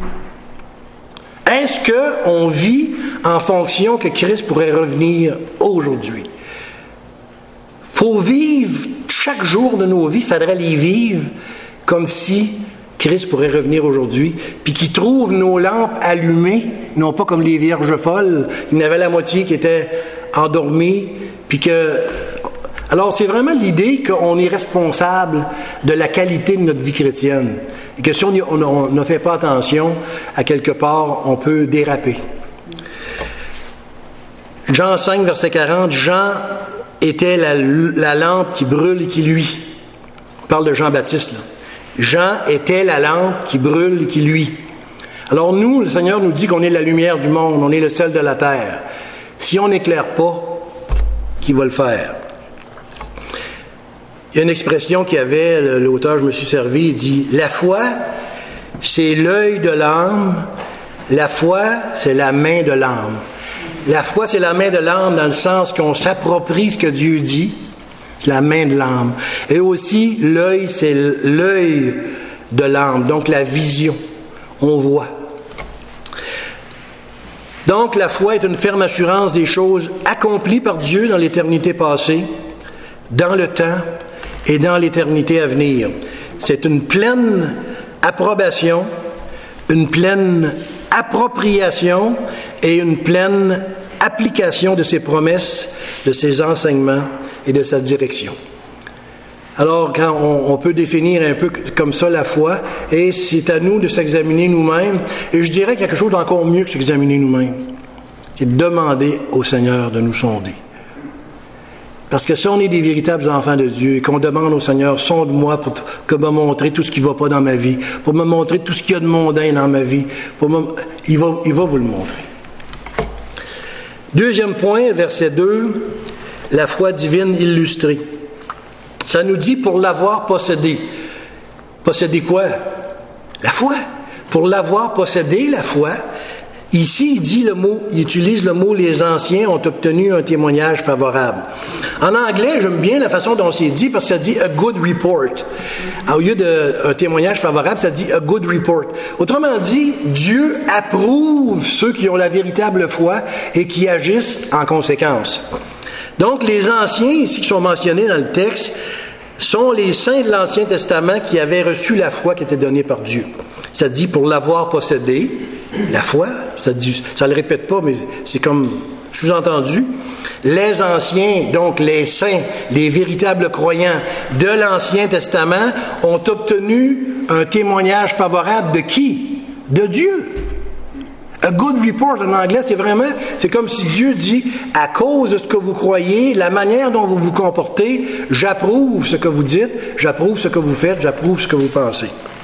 Est-ce qu'on vit en fonction que Christ pourrait revenir aujourd'hui? Il faut vivre chaque jour de nos vies, il faudrait les vivre comme si Christ pourrait revenir aujourd'hui, puis qu'il trouve nos lampes allumées, non pas comme les vierges folles, il y en avait la moitié qui était endormie, puis que... Alors, c'est vraiment l'idée qu'on est responsable de la qualité de notre vie chrétienne, et que si on ne fait pas attention, à quelque part, on peut déraper. Jean cinq, verset quarante, Jean était la, la lampe qui brûle et qui luit. On parle de Jean-Baptiste, là. Jean était la lampe qui brûle et qui luit. Alors nous, le Seigneur nous dit qu'on est la lumière du monde, on est le sel de la terre. Si on n'éclaire pas, qui va le faire? Il y a une expression qu'il y avait, l'auteur, je me suis servi, il dit « La foi, c'est l'œil de l'âme, la foi, c'est la main de l'âme. » La foi, c'est la main de l'âme dans le sens qu'on s'approprie ce que Dieu dit. C'est la main de l'âme. Et aussi, l'œil, c'est l'œil de l'âme. Donc, la vision. On voit. Donc, la foi est une ferme assurance des choses accomplies par Dieu dans l'éternité passée, dans le temps et dans l'éternité à venir. C'est une pleine approbation, une pleine appropriation et une pleine application de ses promesses, de ses enseignements et de sa direction. Alors, quand on, on peut définir un peu comme ça la foi, et c'est à nous de s'examiner nous-mêmes, et je dirais quelque chose d'encore mieux que s'examiner nous-mêmes, c'est de demander au Seigneur de nous sonder. Parce que si on est des véritables enfants de Dieu et qu'on demande au Seigneur, sonde-moi pour que me montrer tout ce qui ne va pas dans ma vie, pour me montrer tout ce qu'il y a de mondain dans ma vie, pour me, il, va, il va vous le montrer. Deuxième point, verset deux, la foi divine illustrée. Ça nous dit pour l'avoir possédé. Posséder quoi? La foi. Pour l'avoir possédé, la foi, Ici, il dit le mot, il utilise le mot « les anciens ont obtenu un témoignage favorable ». En anglais, j'aime bien la façon dont c'est dit parce que ça dit « a good report ». Au lieu d'un témoignage favorable, ça dit « a good report ». Autrement dit, Dieu approuve ceux qui ont la véritable foi et qui agissent en conséquence. Donc, les anciens, ici, qui sont mentionnés dans le texte, sont les saints de l'Ancien Testament qui avaient reçu la foi qui était donnée par Dieu. Ça dit « pour l'avoir possédée ». La foi, ça ne le répète pas, mais c'est comme sous-entendu. Les anciens, donc les saints, les véritables croyants de l'Ancien Testament, ont obtenu un témoignage favorable de qui? De Dieu. A good report en anglais, c'est vraiment, c'est comme si Dieu dit, à cause de ce que vous croyez, la manière dont vous vous comportez, j'approuve ce que vous dites, j'approuve ce que vous faites, j'approuve ce que vous pensez.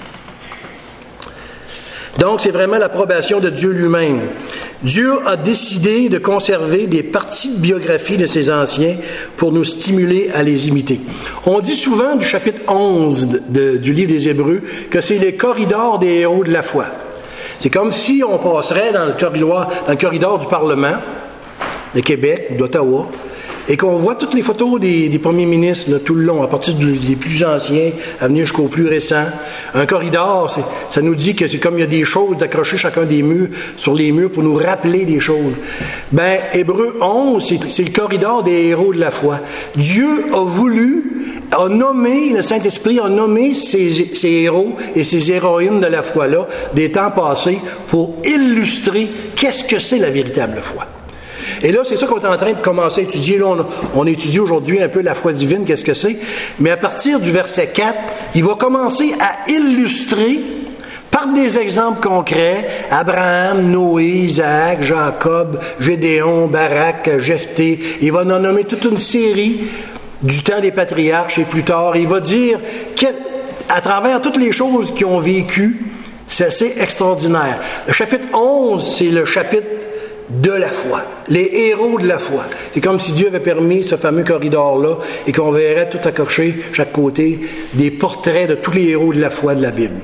Donc, c'est vraiment l'approbation de Dieu lui-même. Dieu a décidé de conserver des parties de biographie de ses anciens pour nous stimuler à les imiter. On dit souvent du chapitre onze de, de, du livre des Hébreux que c'est les corridors des héros de la foi. C'est comme si on passerait dans le corridor, dans le corridor du Parlement de Québec ou d'Ottawa et qu'on voit toutes les photos des, des premiers ministres là, tout le long, à partir du, des plus anciens à venir jusqu'aux plus récents. Un corridor, c'est, ça nous dit que c'est comme il y a des choses d'accrocher chacun des murs, sur les murs pour nous rappeler des choses. Ben, Hébreux onze, c'est, c'est le corridor des héros de la foi. Dieu a voulu, a nommé, le Saint-Esprit a nommé ces, ces héros et ces héroïnes de la foi-là des temps passés pour illustrer qu'est-ce que c'est la véritable foi. Et là, c'est ça qu'on est en train de commencer à étudier. Là, on, on étudie aujourd'hui un peu la foi divine, qu'est-ce que c'est. Mais à partir du verset quatre, il va commencer à illustrer, par des exemples concrets, Abraham, Noé, Isaac, Jacob, Gédéon, Barak, Jephthé. Il va en nommer toute une série du temps des patriarches et plus tard. Il va dire qu'à travers toutes les choses qu'ils ont vécues, c'est assez extraordinaire. Le chapitre onze, c'est le chapitre de la foi, les héros de la foi. C'est comme si Dieu avait permis ce fameux corridor-là et qu'on verrait tout accroché, chaque côté, des portraits de tous les héros de la foi de la Bible.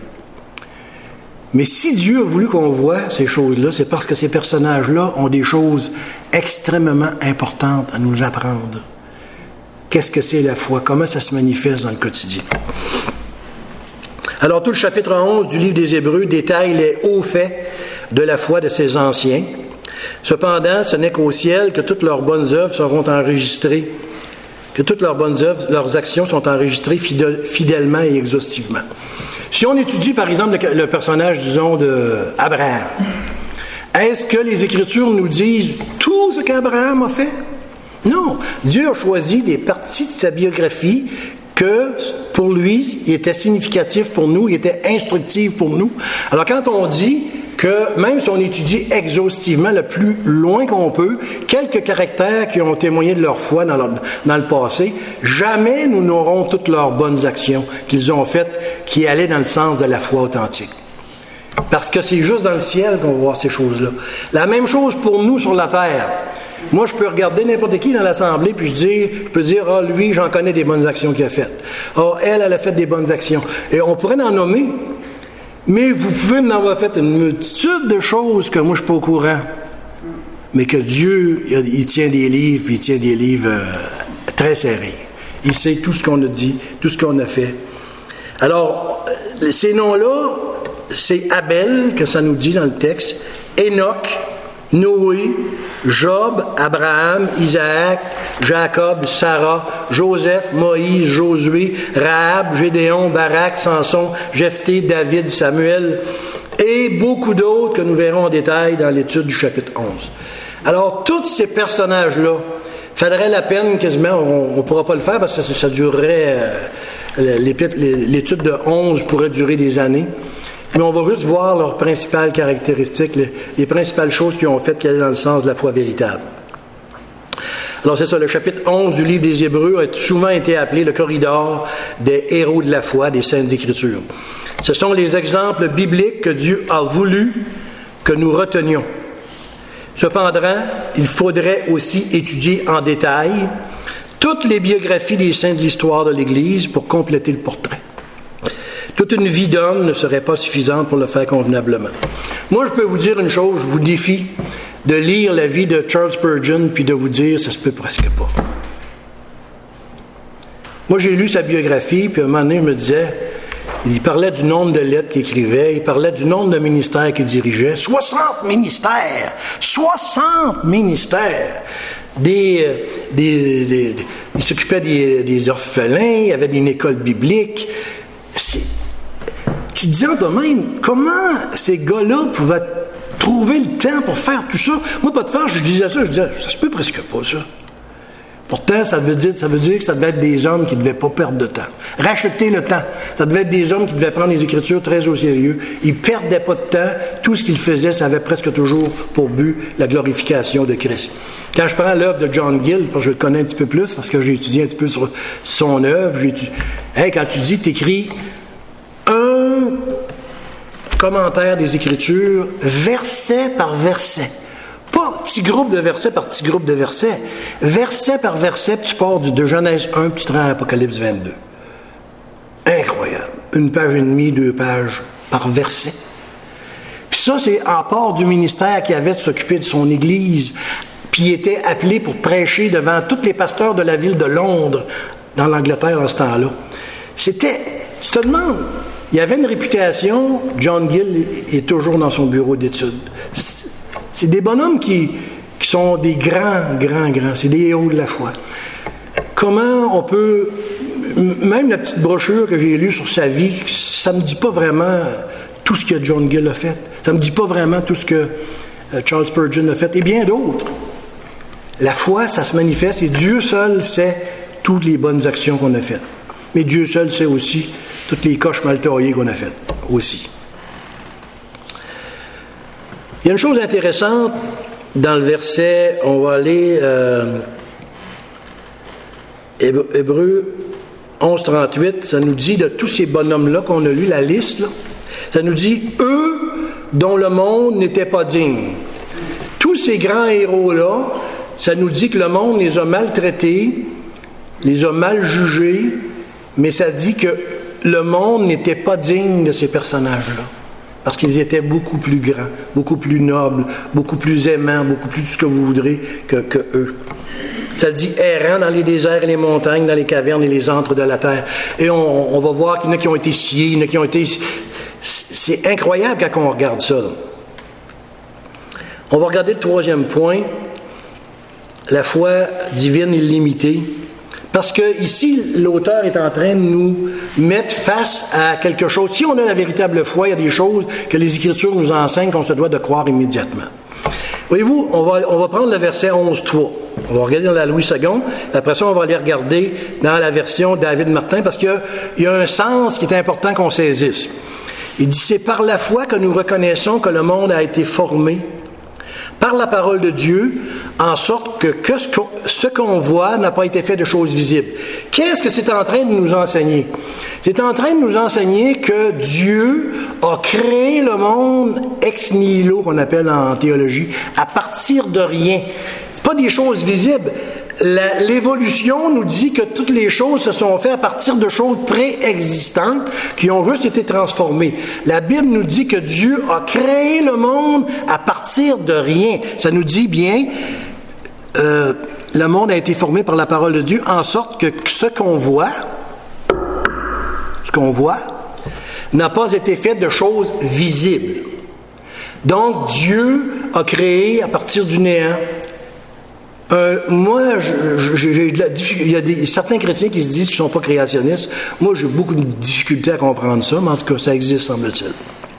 Mais si Dieu a voulu qu'on voit ces choses-là, c'est parce que ces personnages-là ont des choses extrêmement importantes à nous apprendre. Qu'est-ce que c'est la foi? Comment ça se manifeste dans le quotidien? Alors, tout le chapitre onze du livre des Hébreux détaille les hauts faits de la foi de ces anciens. Cependant, ce n'est qu'au ciel que toutes leurs bonnes œuvres seront enregistrées, que toutes leurs bonnes œuvres, leurs actions sont enregistrées fidèle, fidèlement et exhaustivement. Si on étudie, par exemple, le, le personnage, disons, d'Abraham, est-ce que les Écritures nous disent tout ce qu'Abraham a fait? Non. Dieu a choisi des parties de sa biographie que, pour lui, il était significatif pour nous, il était instructif pour nous. Alors, quand on dit que même si on étudie exhaustivement le plus loin qu'on peut, quelques caractères qui ont témoigné de leur foi dans, leur, dans le passé, jamais nous n'aurons toutes leurs bonnes actions qu'ils ont faites qui allaient dans le sens de la foi authentique. Parce que c'est juste dans le ciel qu'on va voir ces choses-là. La même chose pour nous sur la terre. Moi, je peux regarder n'importe qui dans l'assemblée, puis je, dis, je peux dire, ah, lui, j'en connais des bonnes actions qu'il a faites. Ah, elle, elle a fait des bonnes actions. Et on pourrait en nommer. Mais vous pouvez m'en avoir fait une multitude de choses que moi, je ne suis pas au courant. Mais que Dieu, il tient des livres, puis il tient des livres euh, très serrés. Il sait tout ce qu'on a dit, tout ce qu'on a fait. Alors, ces noms-là, c'est Abel, que ça nous dit dans le texte, Enoch, Noé, Job, Abraham, Isaac, Jacob, Sarah, Joseph, Moïse, Josué, Rahab, Gédéon, Barak, Samson, Jephthé, David, Samuel et beaucoup d'autres que nous verrons en détail dans l'étude du chapitre onze. Alors, tous ces personnages-là, faudrait la peine quasiment, on ne pourra pas le faire parce que ça, ça durerait, euh, l'étude de onze pourrait durer des années. Mais on va juste voir leurs principales caractéristiques, les, les principales choses qu'ils ont faites qui allaient dans le sens de la foi véritable. Alors c'est ça, le chapitre onze du livre des Hébreux a souvent été appelé le corridor des héros de la foi, des Saintes Écritures. Ce sont les exemples bibliques que Dieu a voulu que nous retenions. Cependant, il faudrait aussi étudier en détail toutes les biographies des saints de l'histoire de l'Église pour compléter le portrait. Toute une vie d'homme ne serait pas suffisante pour le faire convenablement. Moi, je peux vous dire une chose, je vous défie de lire la vie de Charles Spurgeon puis de vous dire, ça se peut presque pas. Moi, j'ai lu sa biographie, puis à un moment donné, je me disais, il parlait du nombre de lettres qu'il écrivait, il parlait du nombre de ministères qu'il dirigeait. soixante ministères! soixante ministères! Des, euh, des, des, des, il s'occupait des, des orphelins, il y avait une école biblique. C'est, tu te dis en toi-même, comment ces gars-là pouvaient trouver le temps pour faire tout ça? Moi, pas de faire, je disais ça, je disais, ça se peut presque pas, ça. Pourtant, ça veut dire, ça veut dire que ça devait être des hommes qui ne devaient pas perdre de temps. Racheter le temps. Ça devait être des hommes qui devaient prendre les Écritures très au sérieux. Ils ne perdaient pas de temps. Tout ce qu'ils faisaient, ça avait presque toujours pour but la glorification de Christ. Quand je prends l'œuvre de John Gill, parce que je le connais un petit peu plus, parce que j'ai étudié un petit peu sur son œuvre, j'ai étudié, hey, quand tu dis, tu écris un commentaire des Écritures, verset par verset. Pas petit groupe de versets par petit groupe de versets. Verset par verset, tu pars de Genèse un, puis tu te rends à l'Apocalypse vingt-deux. Incroyable. Une page et demie, deux pages par verset. Puis ça, c'est en part du ministère qu'il avait de s'occuper de son Église, puis il était appelé pour prêcher devant tous les pasteurs de la ville de Londres, dans l'Angleterre, en ce temps-là. C'était... Tu te demandes... Il y avait une réputation, John Gill est toujours dans son bureau d'études. C'est, c'est des bonhommes qui, qui sont des grands, grands, grands. C'est des héros de la foi. Comment on peut... Même la petite brochure que j'ai lue sur sa vie, ça ne me dit pas vraiment tout ce que John Gill a fait. Ça ne me dit pas vraiment tout ce que Charles Spurgeon a fait. Et bien d'autres. La foi, ça se manifeste et Dieu seul sait toutes les bonnes actions qu'on a faites. Mais Dieu seul sait aussi toutes les coches mal taillées qu'on a faites aussi. Il y a une chose intéressante dans le verset, on va aller euh, Hébreux onze trente-huit, ça nous dit de tous ces bonhommes-là qu'on a lu, la liste, là, ça nous dit « Eux dont le monde n'était pas digne ». Tous ces grands héros-là, ça nous dit que le monde les a maltraités, les a mal jugés, mais ça dit que le monde n'était pas digne de ces personnages-là. Parce qu'ils étaient beaucoup plus grands, beaucoup plus nobles, beaucoup plus aimants, beaucoup plus tout ce que vous voudrez que, que eux. Ça dit errant dans les déserts et les montagnes, dans les cavernes et les antres de la terre. Et on, on va voir qu'il y en a qui ont été sciés, il y en a qui ont été... C'est incroyable quand on regarde ça. Là. On va regarder le troisième point, la foi divine illimitée. Parce que ici, l'auteur est en train de nous mettre face à quelque chose. Si on a la véritable foi, il y a des choses que les Écritures nous enseignent qu'on se doit de croire immédiatement. Voyez-vous, on va, on va prendre le verset onze trois. On va regarder dans la Louis deux. Après ça, on va aller regarder dans la version David Martin parce qu'il y a un sens qui est important qu'on saisisse. Il dit, c'est par la foi que nous reconnaissons que le monde a été formé par la parole de Dieu, en sorte que, que ce, qu'on, ce qu'on voit n'a pas été fait de choses visibles. Qu'est-ce que c'est en train de nous enseigner? C'est en train de nous enseigner que Dieu a créé le monde ex nihilo, qu'on appelle en théologie, à partir de rien. C'est pas des choses visibles. La, l'évolution nous dit que toutes les choses se sont faites à partir de choses préexistantes qui ont juste été transformées. La Bible nous dit que Dieu a créé le monde à partir de rien. Ça nous dit bien, euh, le monde a été formé par la parole de Dieu en sorte que ce qu'on voit, ce qu'on voit, n'a pas été fait de choses visibles. Donc Dieu a créé à partir du néant. Euh, moi, je, je, j'ai de la difficulté. Il y a des, certains chrétiens qui se disent qu'ils ne sont pas créationnistes. Moi, j'ai beaucoup de difficultés à comprendre ça, mais en tout cas, ça existe, semble-t-il.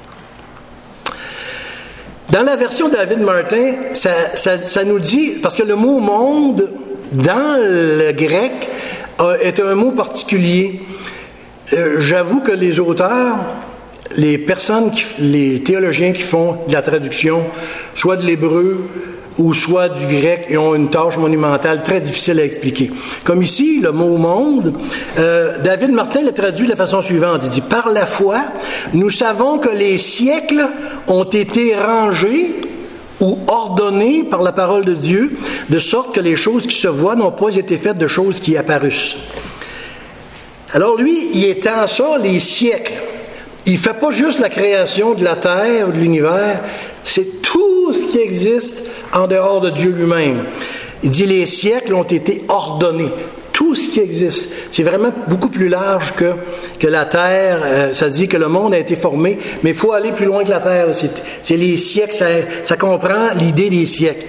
Dans la version David Martin, ça, ça, ça nous dit, parce que le mot « monde », dans le grec, euh, est un mot particulier. Euh, j'avoue que les auteurs, les personnes, qui, les théologiens qui font de la traduction, soit de l'hébreu, ou soit du grec, ils ont une tâche monumentale très difficile à expliquer. Comme ici, le mot « monde », euh, David Martin le traduit de la façon suivante. Il dit « Par la foi, nous savons que les siècles ont été rangés ou ordonnés par la parole de Dieu, de sorte que les choses qui se voient n'ont pas été faites de choses qui apparussent. » Alors lui, il étend ça, les siècles. il ne fait pas juste la création de la terre ou de l'univers, c'est tout ce qui existe en dehors de Dieu lui-même. Il dit les siècles ont été ordonnés. Tout ce qui existe. C'est vraiment beaucoup plus large que, que la terre. Euh, ça dit que le monde a été formé, mais il faut aller plus loin que la terre. C'est, c'est les siècles, ça, ça comprend l'idée des siècles.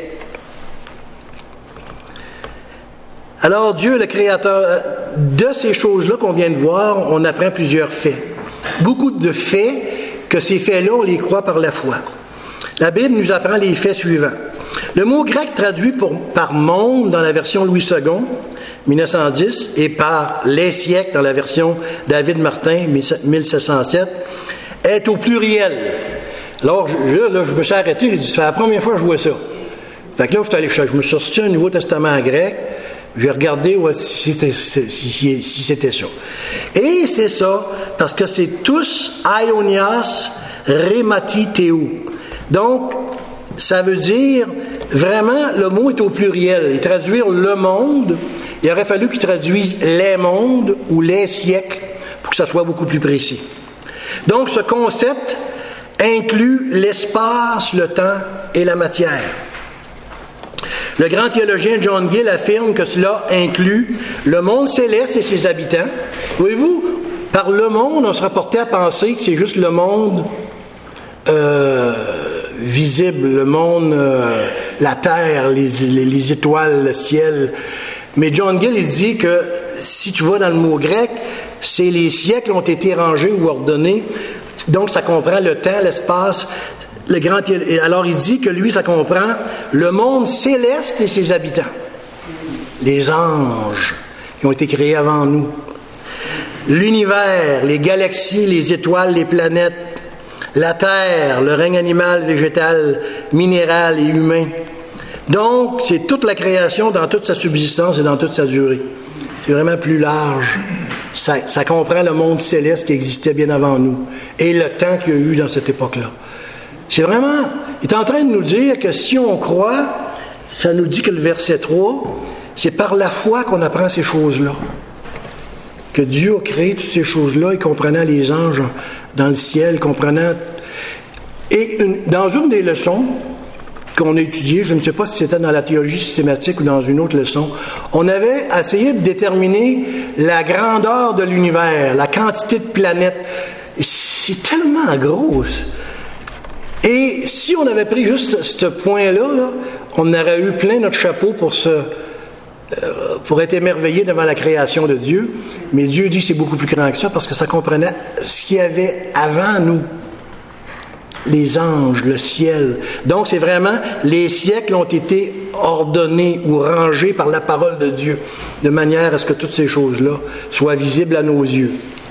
Alors Dieu, le Créateur, de ces choses-là qu'on vient de voir, on apprend plusieurs faits. Beaucoup de faits, que ces faits-là, on les croit par la foi. La Bible nous apprend les faits suivants. Le mot grec traduit pour, par monde dans la version Louis second, mille neuf cent dix, et par les siècles dans la version David Martin, mille sept cent sept, est au pluriel. Alors, je, là, je me suis arrêté, j'ai dit, c'est la première fois que je vois ça. Fait que là, je, allé, je me suis sorti un Nouveau Testament grec, j'ai regardé ouais, si, c'était, si, si, si c'était ça. Et c'est ça, parce que c'est tous aionias remati théou. Donc, ça veut dire, vraiment, le mot est au pluriel. Et traduire le monde, il aurait fallu qu'il traduise les mondes ou les siècles pour que ça soit beaucoup plus précis. Donc, ce concept inclut l'espace, le temps et la matière. Le grand théologien John Gill affirme que cela inclut le monde céleste et ses habitants. Voyez-vous, par le monde, on serait porté à penser que c'est juste le monde euh, visible, le monde, euh, la terre, les, les, les étoiles, le ciel. Mais John Gill, il dit que si tu vas dans le mot grec, c'est les siècles ont été rangés ou ordonnés. Donc, ça comprend le temps, l'espace. Le grand, alors, il dit que lui, ça comprend le monde céleste et ses habitants. Les anges qui ont été créés avant nous. L'univers, les galaxies, les étoiles, les planètes. La terre, le règne animal, végétal, minéral et humain. Donc, c'est toute la création dans toute sa subsistance et dans toute sa durée. C'est vraiment plus large. Ça, ça comprend le monde céleste qui existait bien avant nous et le temps qu'il y a eu dans cette époque-là. C'est vraiment... Il est en train de nous dire que si on croit, ça nous dit que le verset trois, c'est par la foi qu'on apprend ces choses-là. Que Dieu a créé toutes ces choses-là et comprenant les anges dans le ciel, comprenant... Et une, dans une des leçons qu'on a étudiées, je ne sais pas si c'était dans la théologie systématique ou dans une autre leçon, on avait essayé de déterminer la grandeur de l'univers, la quantité de planètes. C'est tellement gros. Et si on avait pris juste ce point-là, là, on aurait eu plein notre chapeau pour se, euh, pour être émerveillé devant la création de Dieu. Mais Dieu dit que c'est beaucoup plus grand que ça parce que ça comprenait ce qu'il y avait avant nous. Les anges, le ciel. Donc, c'est vraiment, les siècles ont été ordonnés ou rangés par la parole de Dieu, de manière à ce que toutes ces choses-là soient visibles à nos yeux.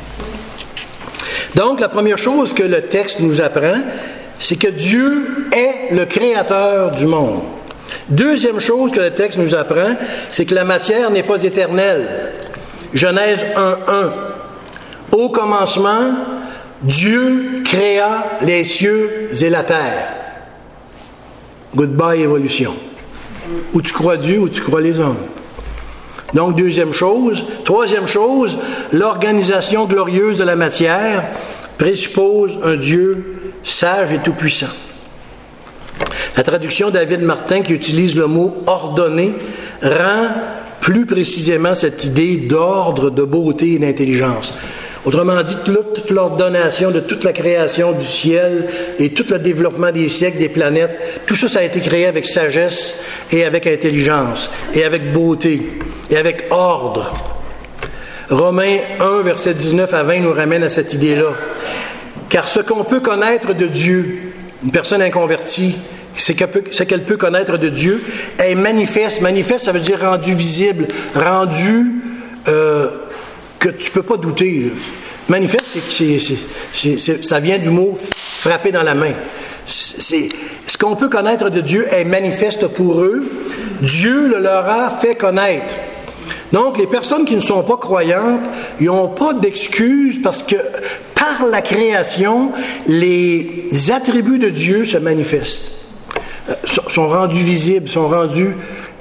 Donc, la première chose que le texte nous apprend, c'est que Dieu est le créateur du monde. Deuxième chose que le texte nous apprend, c'est que la matière n'est pas éternelle. Genèse un un. Au commencement, Dieu créa les cieux et la terre. Goodbye évolution. Ou tu crois Dieu ou tu crois les hommes. Donc, deuxième chose. Troisième chose, l'organisation glorieuse de la matière présuppose un Dieu sage et tout-puissant. La traduction David Martin, qui utilise le mot « ordonné », rend plus précisément cette idée d'ordre, de beauté et d'intelligence. Autrement dit, toute l'ordonnation de toute la création du ciel et tout le développement des siècles, des planètes, tout ça, ça a été créé avec sagesse et avec intelligence et avec beauté et avec ordre. Romains un, versets dix-neuf à vingt nous ramène à cette idée-là. Car ce qu'on peut connaître de Dieu, une personne inconvertie, c'est qu'elle peut, c'est qu'elle peut connaître de Dieu, est manifeste. Manifeste, ça veut dire rendu visible, rendu euh, que tu ne peux pas douter. Manifeste, c'est, c'est, c'est, c'est, c'est, ça vient du mot frapper dans la main. C'est, ce qu'on peut connaître de Dieu est manifeste pour eux. Dieu le leur a fait connaître. Donc, les personnes qui ne sont pas croyantes, ils n'ont pas d'excuses parce que par la création, les attributs de Dieu se manifestent, sont rendus visibles, sont rendus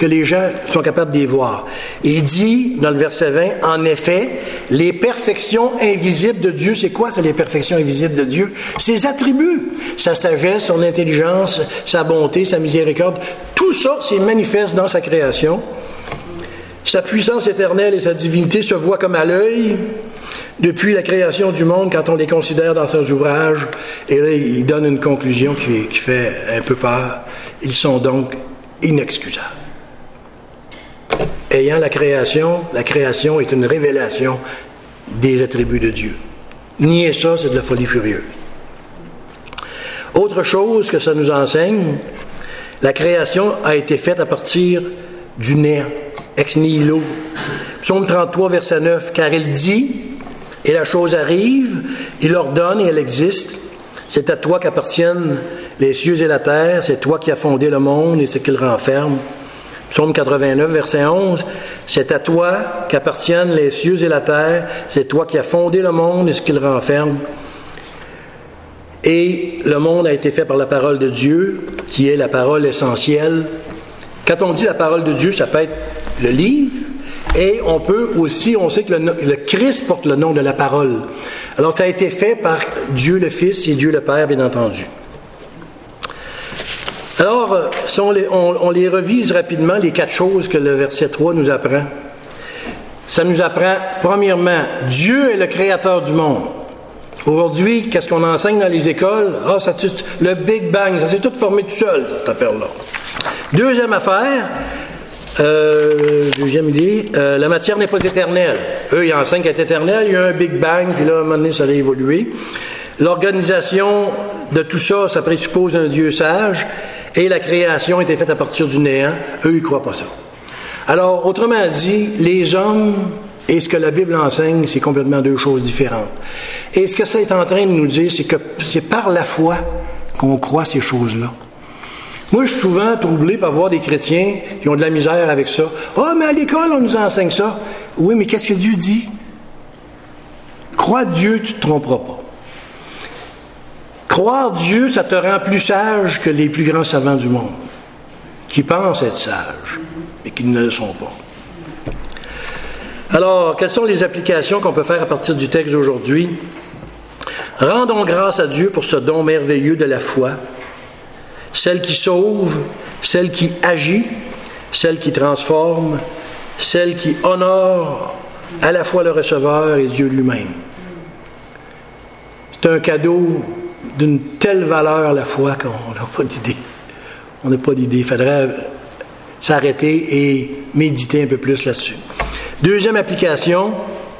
que les gens sont capables d'y voir. Il dit, dans le verset vingt, « En effet, les perfections invisibles de Dieu, c'est quoi, ça, les perfections invisibles de Dieu? Ses attributs, sa sagesse, son intelligence, sa bonté, sa miséricorde, tout ça, c'est manifeste dans sa création. Sa puissance éternelle et sa divinité se voient comme à l'œil depuis la création du monde quand on les considère dans ses ouvrages. » Et là, il donne une conclusion qui, qui fait un peu peur. Ils sont donc inexcusables. Ayant la création, la création est une révélation des attributs de Dieu. Nier ça, c'est de la folie furieuse. Autre chose que ça nous enseigne, la création a été faite à partir du néant, ex nihilo. Psaume trente-trois, verset neuf, « Car il dit, et la chose arrive, il ordonne et elle existe. C'est à toi qu'appartiennent les cieux et la terre, c'est toi qui as fondé le monde et ce qu'il renferme. » Psaume quatre-vingt-neuf, verset onze, « C'est à toi qu'appartiennent les cieux et la terre, c'est toi qui as fondé le monde et ce qu'il renferme. » Et le monde a été fait par la parole de Dieu, qui est la parole essentielle. Quand on dit la parole de Dieu, ça peut être le livre, et on peut aussi, on sait que le, le Christ porte le nom de la parole. Alors ça a été fait par Dieu le Fils et Dieu le Père, bien entendu. Alors, si on, les, on, on les revise rapidement, les quatre choses que le verset trois nous apprend. Ça nous apprend, premièrement, Dieu est le créateur du monde. Aujourd'hui, qu'est-ce qu'on enseigne dans les écoles? Ah, ça, le Big Bang, ça s'est tout formé tout seul, cette affaire-là. Deuxième affaire, euh, deuxième idée, euh, la matière n'est pas éternelle. Eux, ils enseignent qu'elle est éternelle, il y a un Big Bang, puis là, à un moment donné, ça a évolué. L'organisation de tout ça, ça présuppose un Dieu sage, et la création a été faite à partir du néant. Eux, ils ne croient pas ça. Alors, autrement dit, les hommes et ce que la Bible enseigne, c'est complètement deux choses différentes. Et ce que ça est en train de nous dire, c'est que c'est par la foi qu'on croit ces choses-là. Moi, je suis souvent troublé par voir des chrétiens qui ont de la misère avec ça. « Ah, oh, mais à l'école, on nous enseigne ça. » Oui, mais qu'est-ce que Dieu dit? Crois Dieu, tu ne te tromperas pas. Croire Dieu, ça te rend plus sage que les plus grands savants du monde, qui pensent être sages, mais qui ne le sont pas. Alors, quelles sont les applications qu'on peut faire à partir du texte d'aujourd'hui? Rendons grâce à Dieu pour ce don merveilleux de la foi, celle qui sauve, celle qui agit, celle qui transforme, celle qui honore à la fois le receveur et Dieu lui-même. C'est un cadeau d'une telle valeur, la foi, qu'on n'a pas d'idée. On n'a pas d'idée. Il faudrait s'arrêter et méditer un peu plus là-dessus. Deuxième application,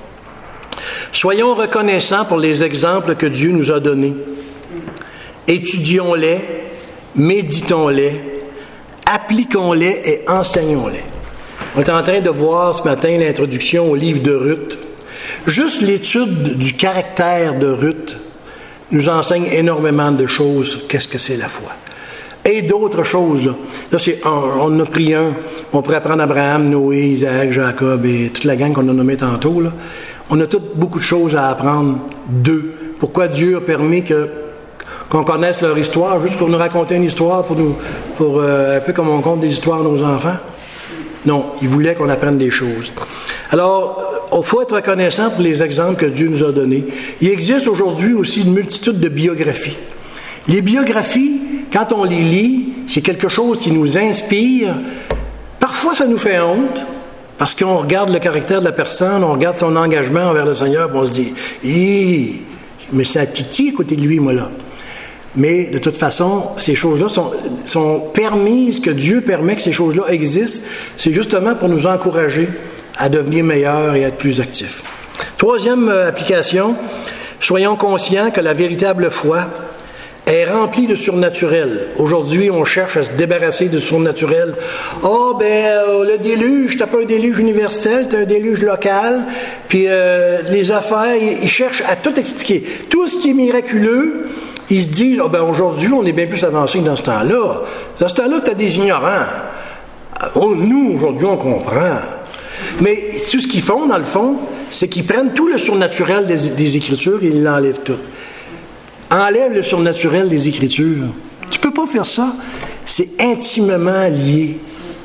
soyons reconnaissants pour les exemples que Dieu nous a donnés. Étudions-les, méditons-les, appliquons-les et enseignons-les. On est en train de voir ce matin l'introduction au livre de Ruth. Juste l'étude du caractère de Ruth nous enseigne énormément de choses. Qu'est-ce que c'est la foi? Et d'autres choses, là. Là, c'est, on, on en a pris un. On pourrait prendre Abraham, Noé, Isaac, Jacob et toute la gang qu'on a nommée tantôt, là. On a toutes beaucoup de choses à apprendre d'eux. Pourquoi Dieu a permis que, qu'on connaisse leur histoire, juste pour nous raconter une histoire, pour nous, pour, euh, un peu comme on compte des histoires à nos enfants? Non, il voulait qu'on apprenne des choses. Alors, il faut être reconnaissant pour les exemples que Dieu nous a donnés. Il existe aujourd'hui aussi une multitude de biographies. Les biographies, quand on les lit, c'est quelque chose qui nous inspire. Parfois, ça nous fait honte, parce qu'on regarde le caractère de la personne, on regarde son engagement envers le Seigneur, puis on se dit « Hi, mais ça titille à côté de lui, moi, là. » Mais de toute façon, ces choses-là sont, sont permises, que Dieu permet que ces choses-là existent. C'est justement pour nous encourager à devenir meilleurs et à être plus actifs. Troisième application, soyons conscients que la véritable foi est remplie de surnaturel. Aujourd'hui, on cherche à se débarrasser de surnaturel. « Oh, ben, euh, le déluge, t'as pas un déluge universel, t'as un déluge local. » Puis euh, les affaires, ils, ils cherchent à tout expliquer. Tout ce qui est miraculeux, ils se disent oh, « ben aujourd'hui, on est bien plus avancé que dans ce temps-là. Dans ce temps-là, t'as des ignorants. Oh, nous, aujourd'hui, on comprend. » Mais tout ce qu'ils font, dans le fond, c'est qu'ils prennent tout le surnaturel des, des Écritures et ils l'enlèvent tout. Enlève le surnaturel des Écritures. Tu ne peux pas faire ça. C'est intimement lié.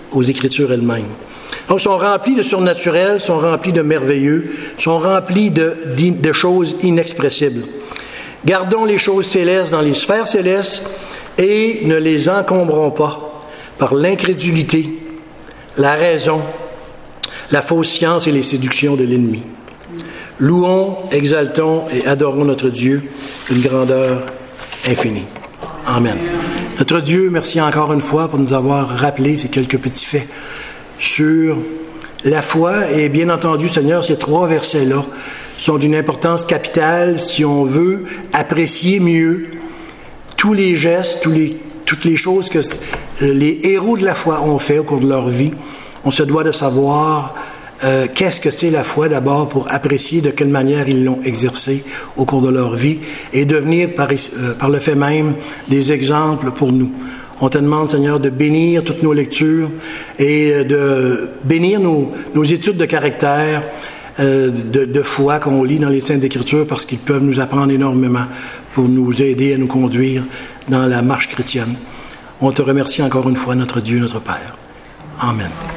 aux Écritures elles-mêmes. Donc, ils sont remplis de surnaturel, sont remplis de merveilleux, sont remplis de, de choses inexpressibles. Gardons les choses célestes dans les sphères célestes et ne les encombrons pas par l'incrédulité, la raison, la fausse science et les séductions de l'ennemi. Louons, exaltons et adorons notre Dieu d'une grandeur infinie. Amen. Notre Dieu, merci encore une fois pour nous avoir rappelé ces quelques petits faits sur la foi. Et bien entendu, Seigneur, ces trois versets-là sont d'une importance capitale si on veut apprécier mieux tous les gestes, tous les, toutes les choses que les héros de la foi ont fait au cours de leur vie. On se doit de savoir euh, qu'est-ce que c'est la foi d'abord pour apprécier de quelle manière ils l'ont exercée au cours de leur vie et devenir par, euh, par le fait même des exemples pour nous. On te demande, Seigneur, de bénir toutes nos lectures et de bénir nos, nos études de caractère, euh, de, de foi qu'on lit dans les Saintes Écritures parce qu'ils peuvent nous apprendre énormément pour nous aider à nous conduire dans la marche chrétienne. On te remercie encore une fois, notre Dieu, notre Père. Amen.